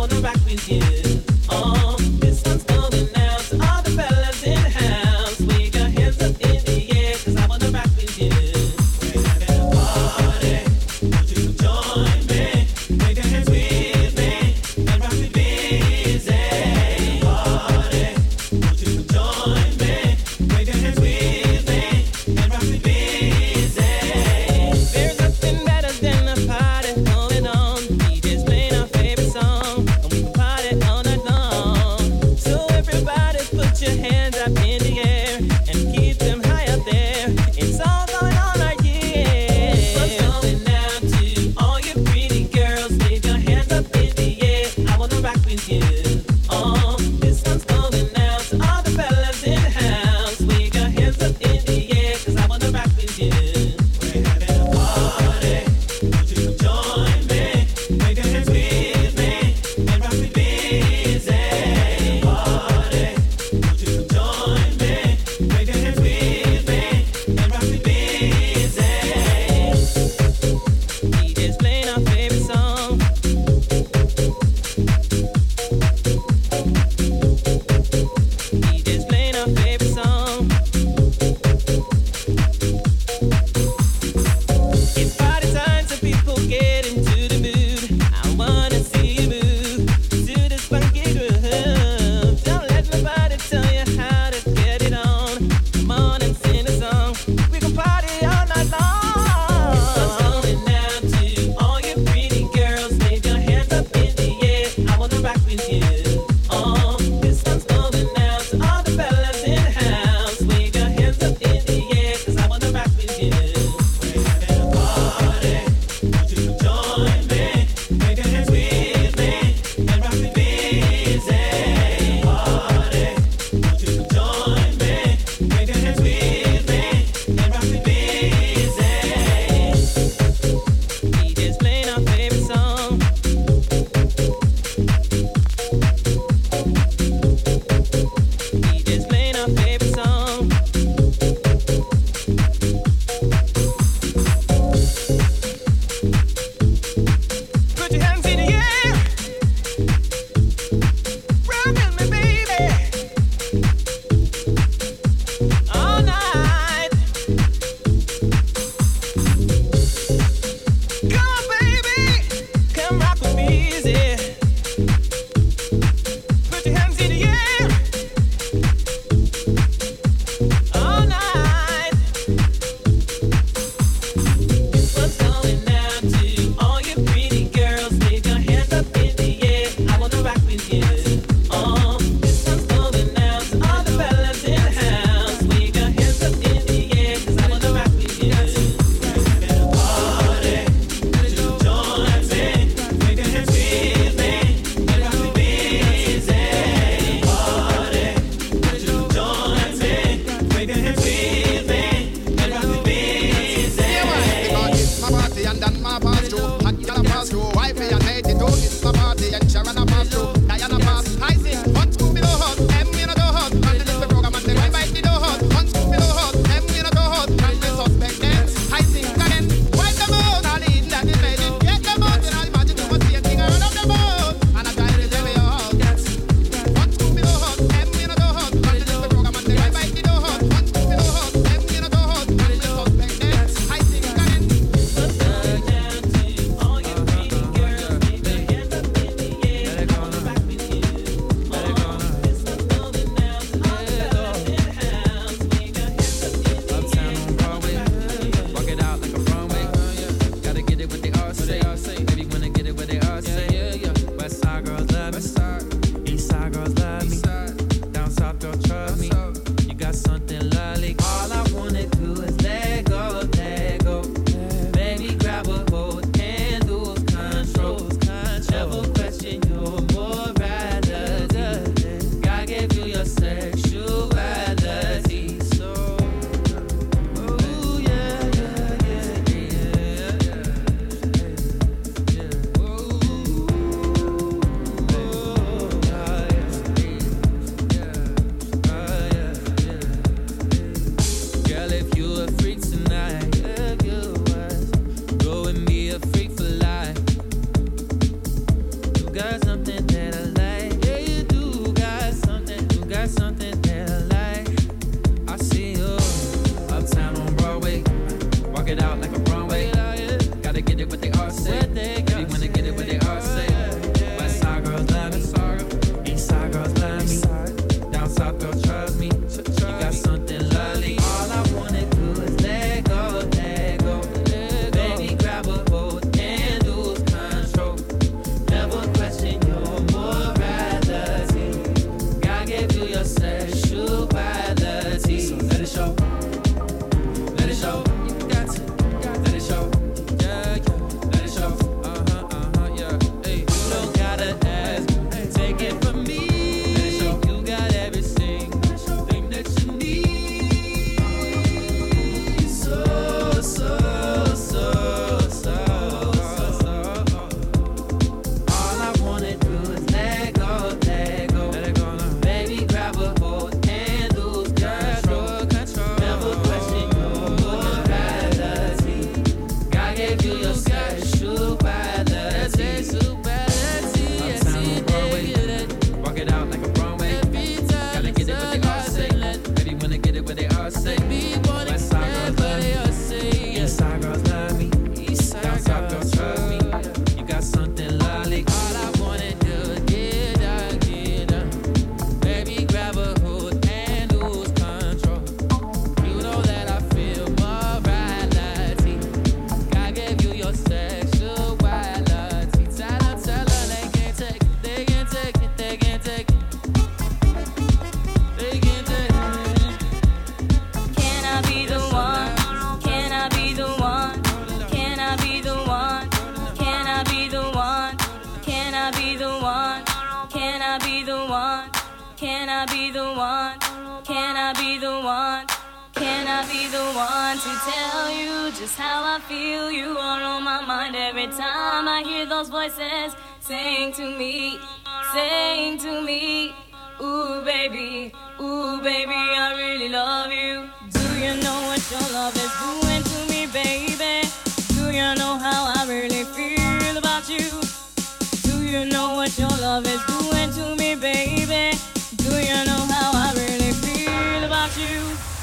one? Can I be the one? Can I be the one? Can I be the one? Can I be the one to tell you just how I feel? You are on my mind every time I hear those voices saying to me, saying to me, ooh baby, ooh baby, I really love you. Do you know what your love is doing to me, baby? Do you know how I really feel about you? Do you know what your love is doing to me, baby? Do you know how I really feel about you?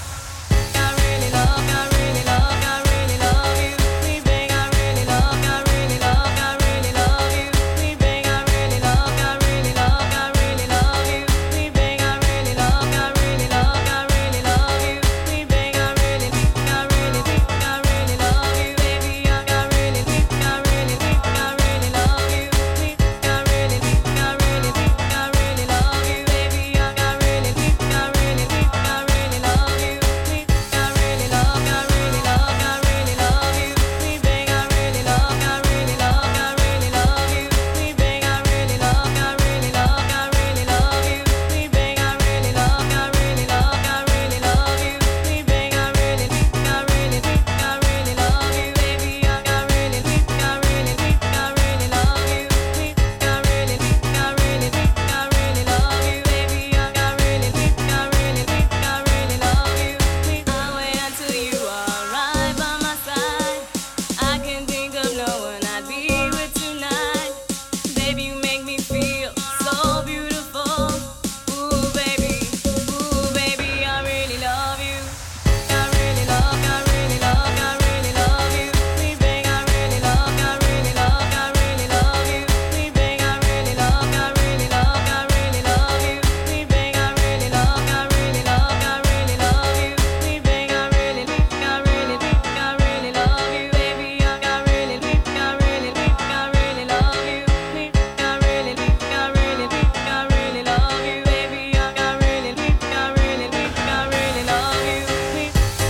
I really love, I really love, I really love you. We beg, I really love, I really love, I really love you. We beg, I really love, I really love, I really love you. We beg, I really love, I really love, I really love you. We beg, I really, I really, I really love you, baby. I really, I really, I really love you. We, I really, I really, I really love you, baby. I really, I really, I really love you. We, I really love, I really love, I really love you. We beg, I really love, I really love, I really love you. We beg, I really love, I really love, I really love you. We beg, I really love, I really love, I really love you. We beg, I really, I really, I really love you, baby. I really, I really, I really love you. We, I really, I really, I really love you, baby. I really, I really, I really love you. We, I'll wait until you are right by my side. I can think of no one I'd be with tonight. Baby, you make me feel so beautiful. Ooh, baby, ooh, baby, I really love you. I really love, I really love, I really love you. We beg, I really love, I really love, I really love you. We beg, I really love, I really love, I really love you. We beg, I really love, I really love, I really love you. We beg, I really, I really, I really love you, baby. I really, I really, I really love you. We, I really, I really, I really love you, baby. I really, I really, I really love you. We,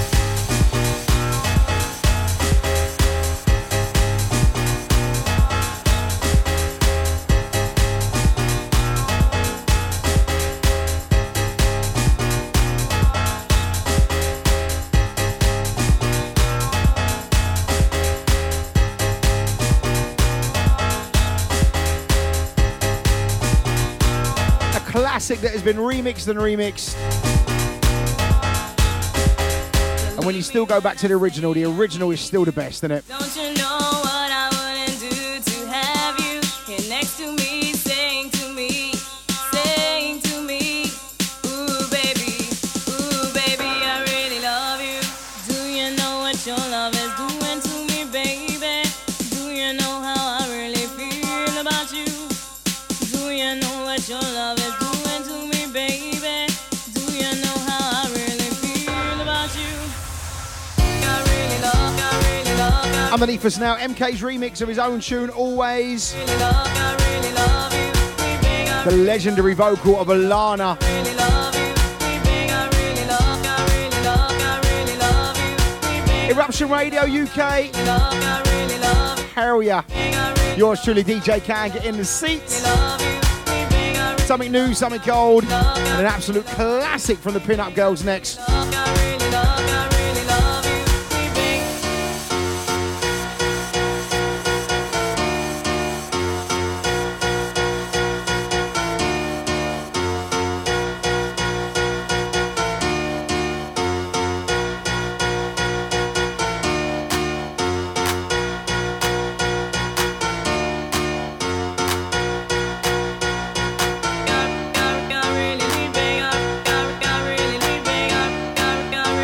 A classic that has been remixed and remixed. And when you still go back to the original, the original is still the best, isn't it? don't you know what I wouldn't do to have you here next to me, saying to me, saying to me, ooh baby, ooh baby, I really love you. Do you know what your love is doing to me, baby? Do you know how I really feel about you? Do you know what your love is doing to me, baby? Do you know how I really feel about you? I really love, I really love, I Underneath us now, M K's remix of his own tune, Always. really love, I really love you. We beg, I The legendary vocal of Alana. really love you. We beg, I really love, I really love, I really love you. We beg, Eruption Radio U K. I love, I really love, Hell yeah. beg, I really Yours truly, D J Can, get in the seats. love you. We beg, I really Something new, something old, and an absolute classic from the Pin-Up Girls next. love, I really love, I really love you. We beg. I really, we beg, I really, we beg, I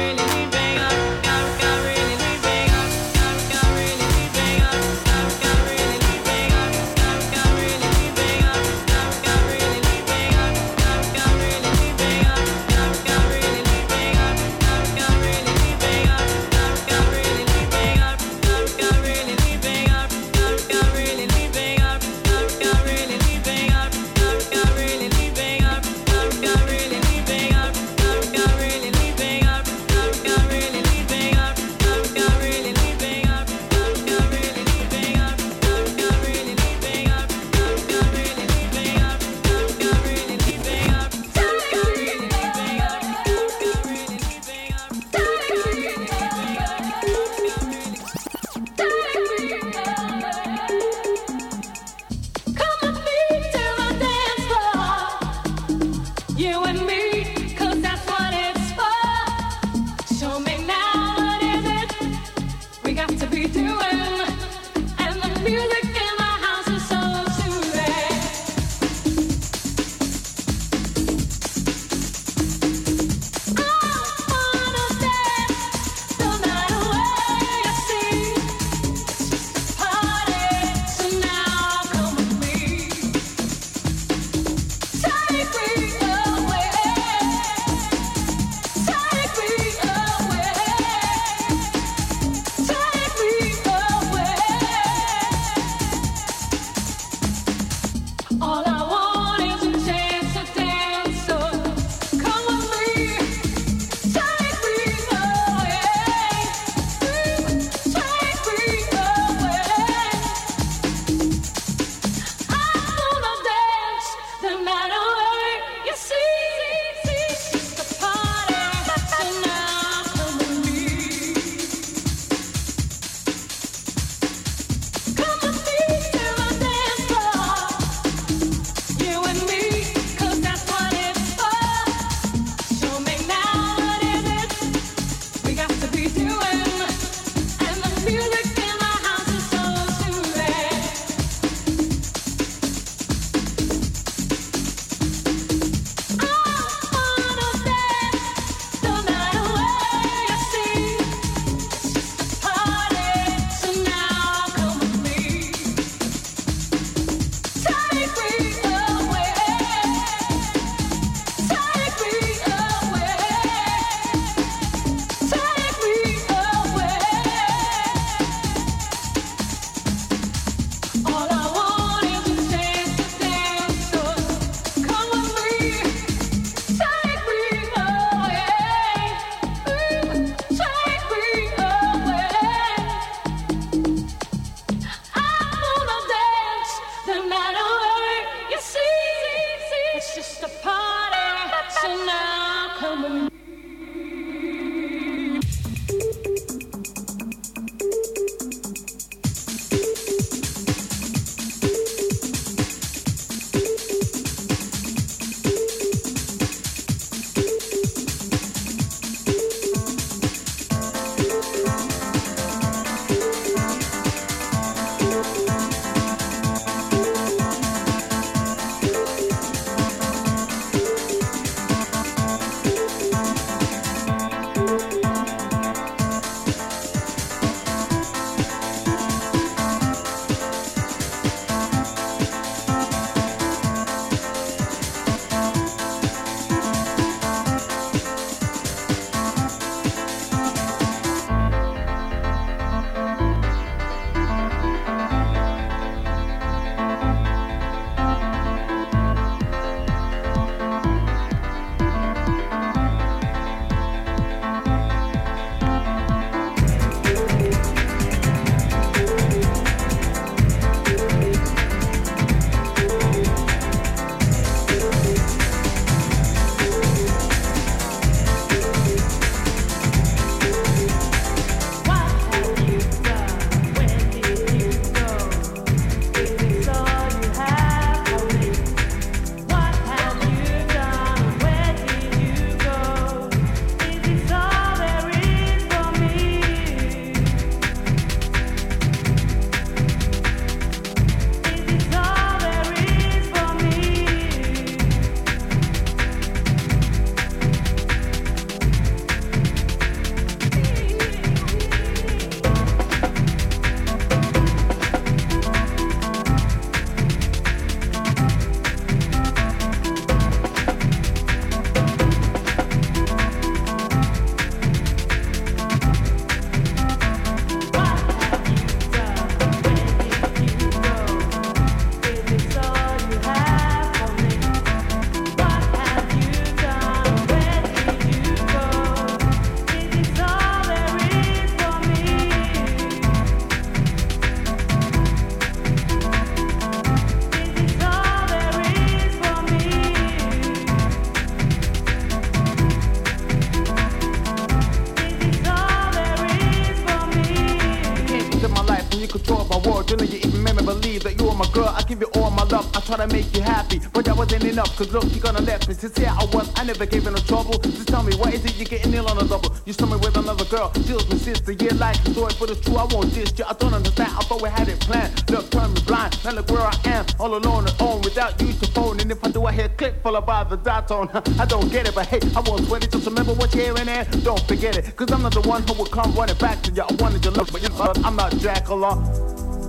try to make you happy, but that wasn't enough, cause look, you gonna left me. Sincere I was, I never gave her no trouble. Just tell me, what is it you're getting ill on a double? You saw me with another girl, she was my sister. Yeah, like the story, but it's true, I won't diss you. I don't understand, I thought we had it planned. Look, turn me blind, now look where I am, all alone and on, without you to phone. And if I do, I hear click, followed by the dot tone. I don't get it, but hey, I won't sweat it. Just remember what you're hearing and don't forget it, cause I'm not the one who will come running back to you. I wanted your love, but you know, I'm not Dracula.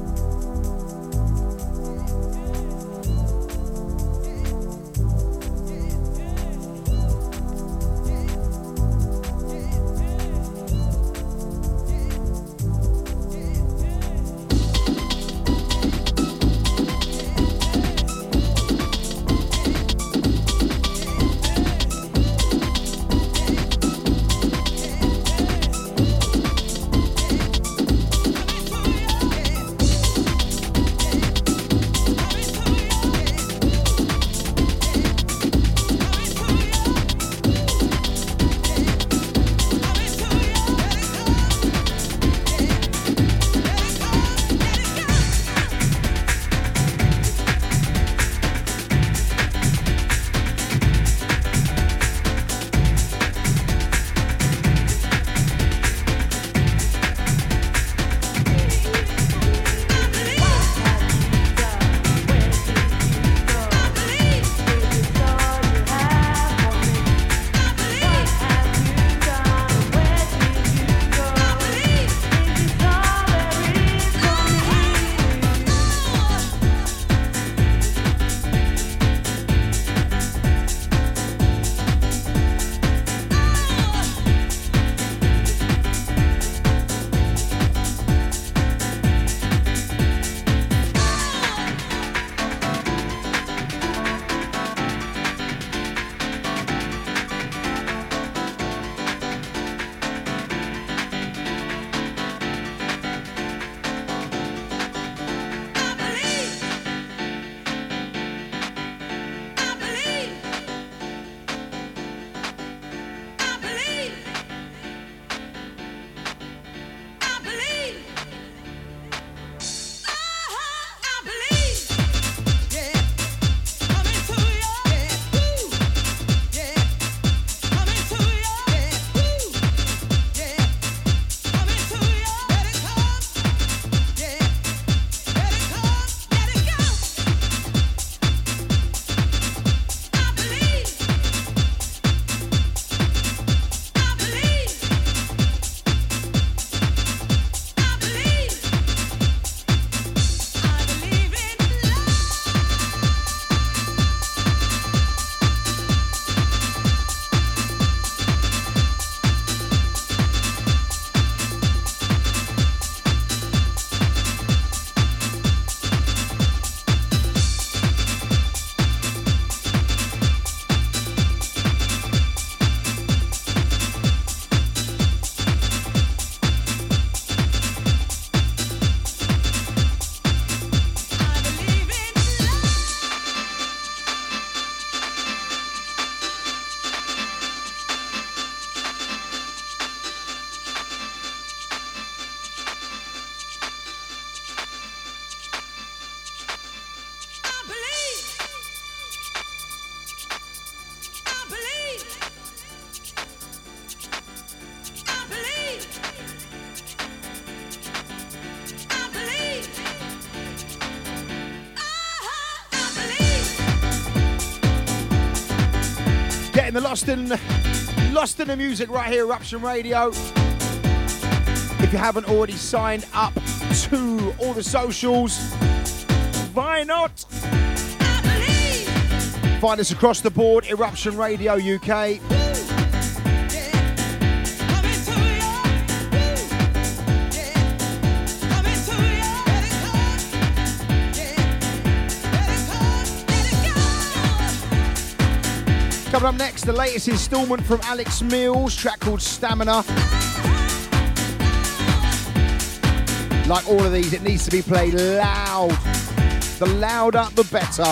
Getting the lost in, lost in the music right here, Eruption Radio. If you haven't already signed up to all the socials, why not? Find us across the board, Eruption Radio U K. Coming up next, the latest instalment from Alex Mills, track called Stamina. Like all of these, it needs to be played loud. The louder, the better.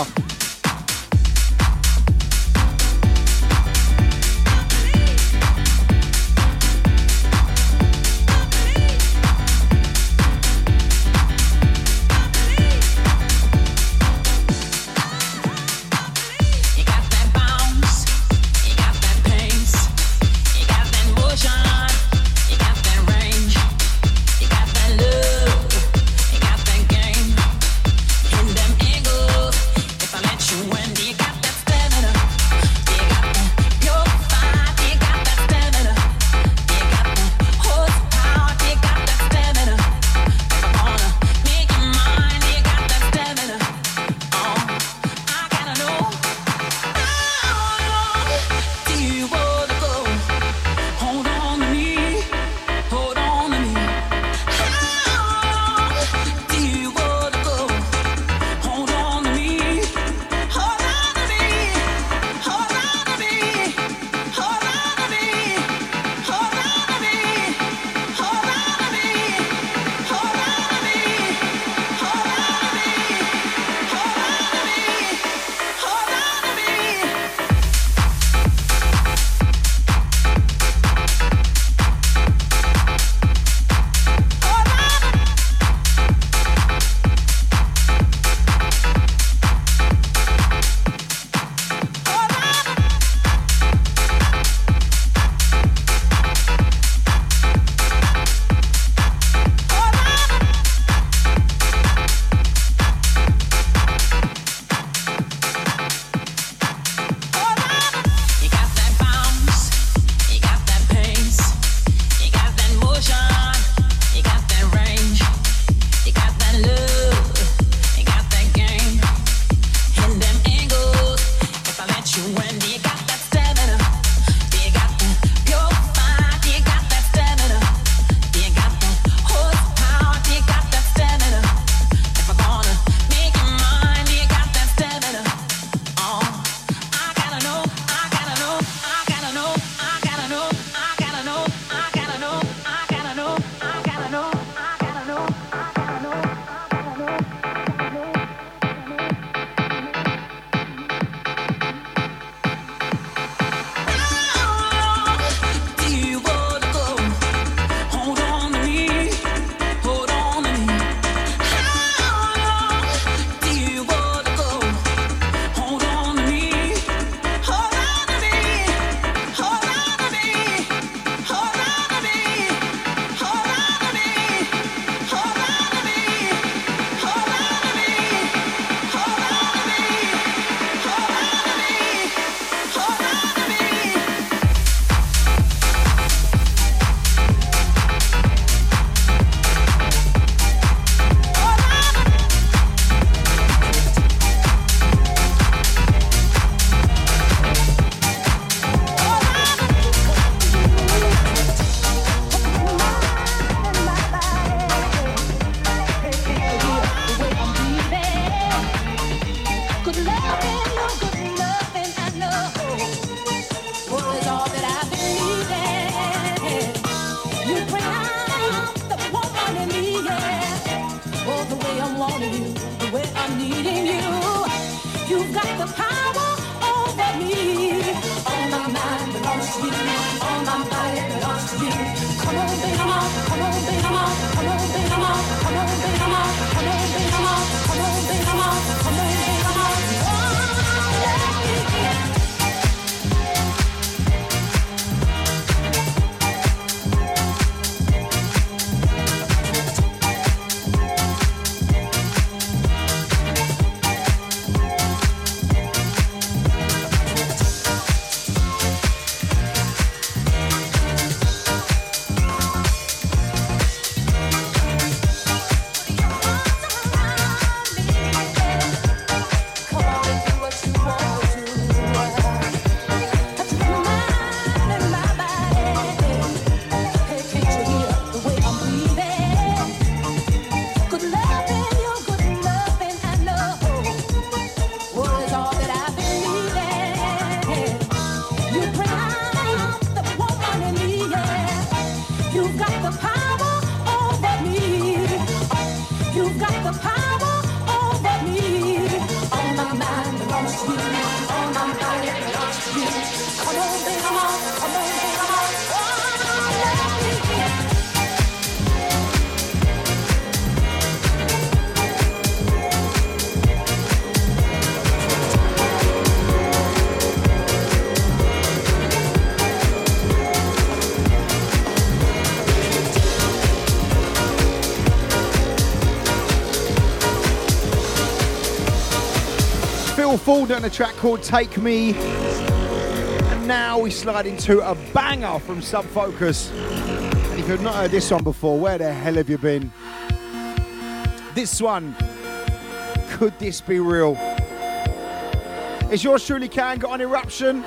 Ford on a track called Take Me, and now we slide into a banger from Sub Focus. And if you've not heard this one before, where the hell have you been? This one, Could This Be Real? It's yours truly, Can, got on Eruption,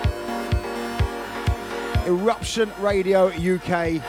Eruption Radio U K.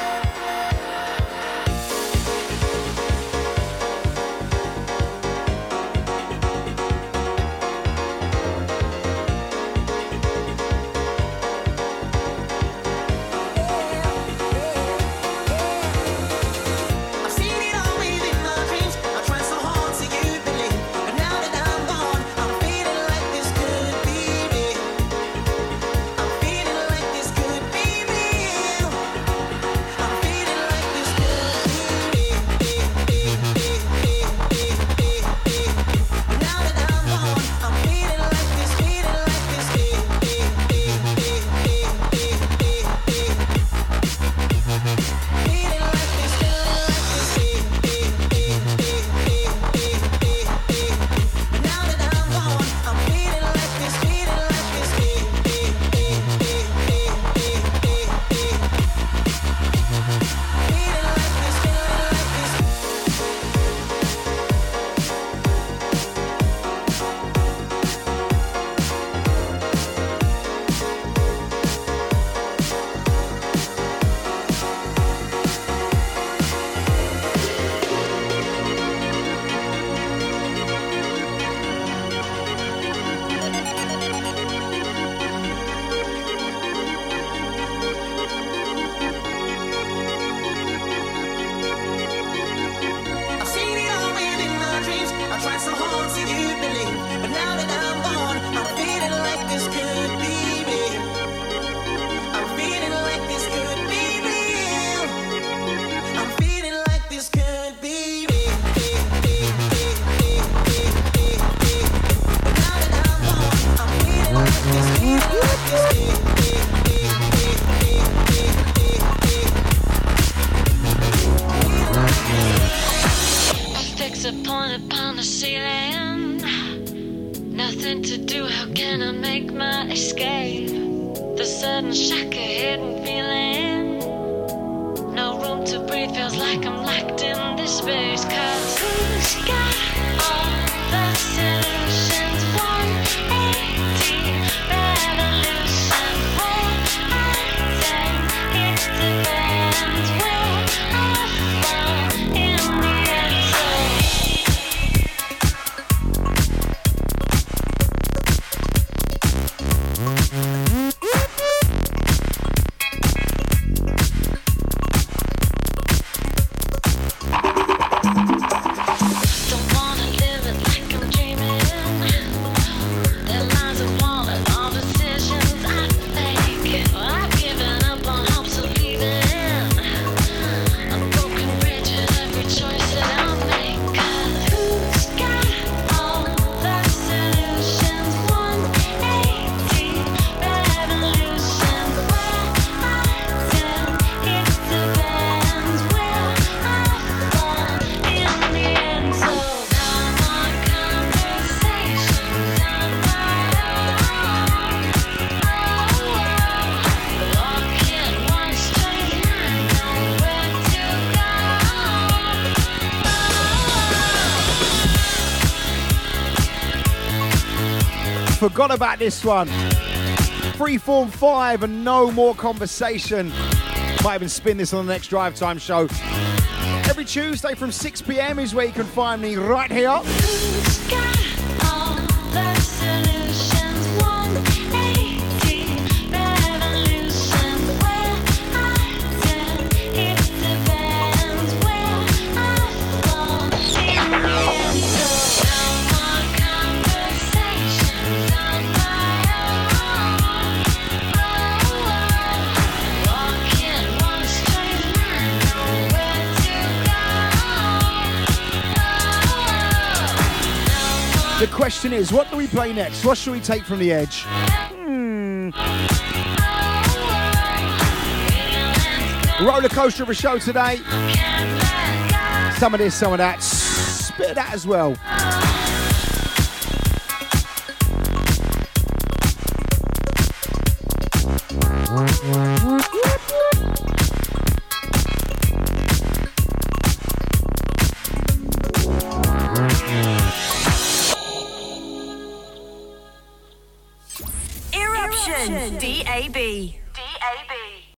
Forgot about this one. Freeform five and No More Conversation. Might even spin this on the next Drive Time show. Every Tuesday from six p m is where you can find me right here. The question is, what do we play next? What should we take from the edge? Hmm. Roller coaster of a show today. Some of this, some of that. Bit of that as well. Eruption D A B.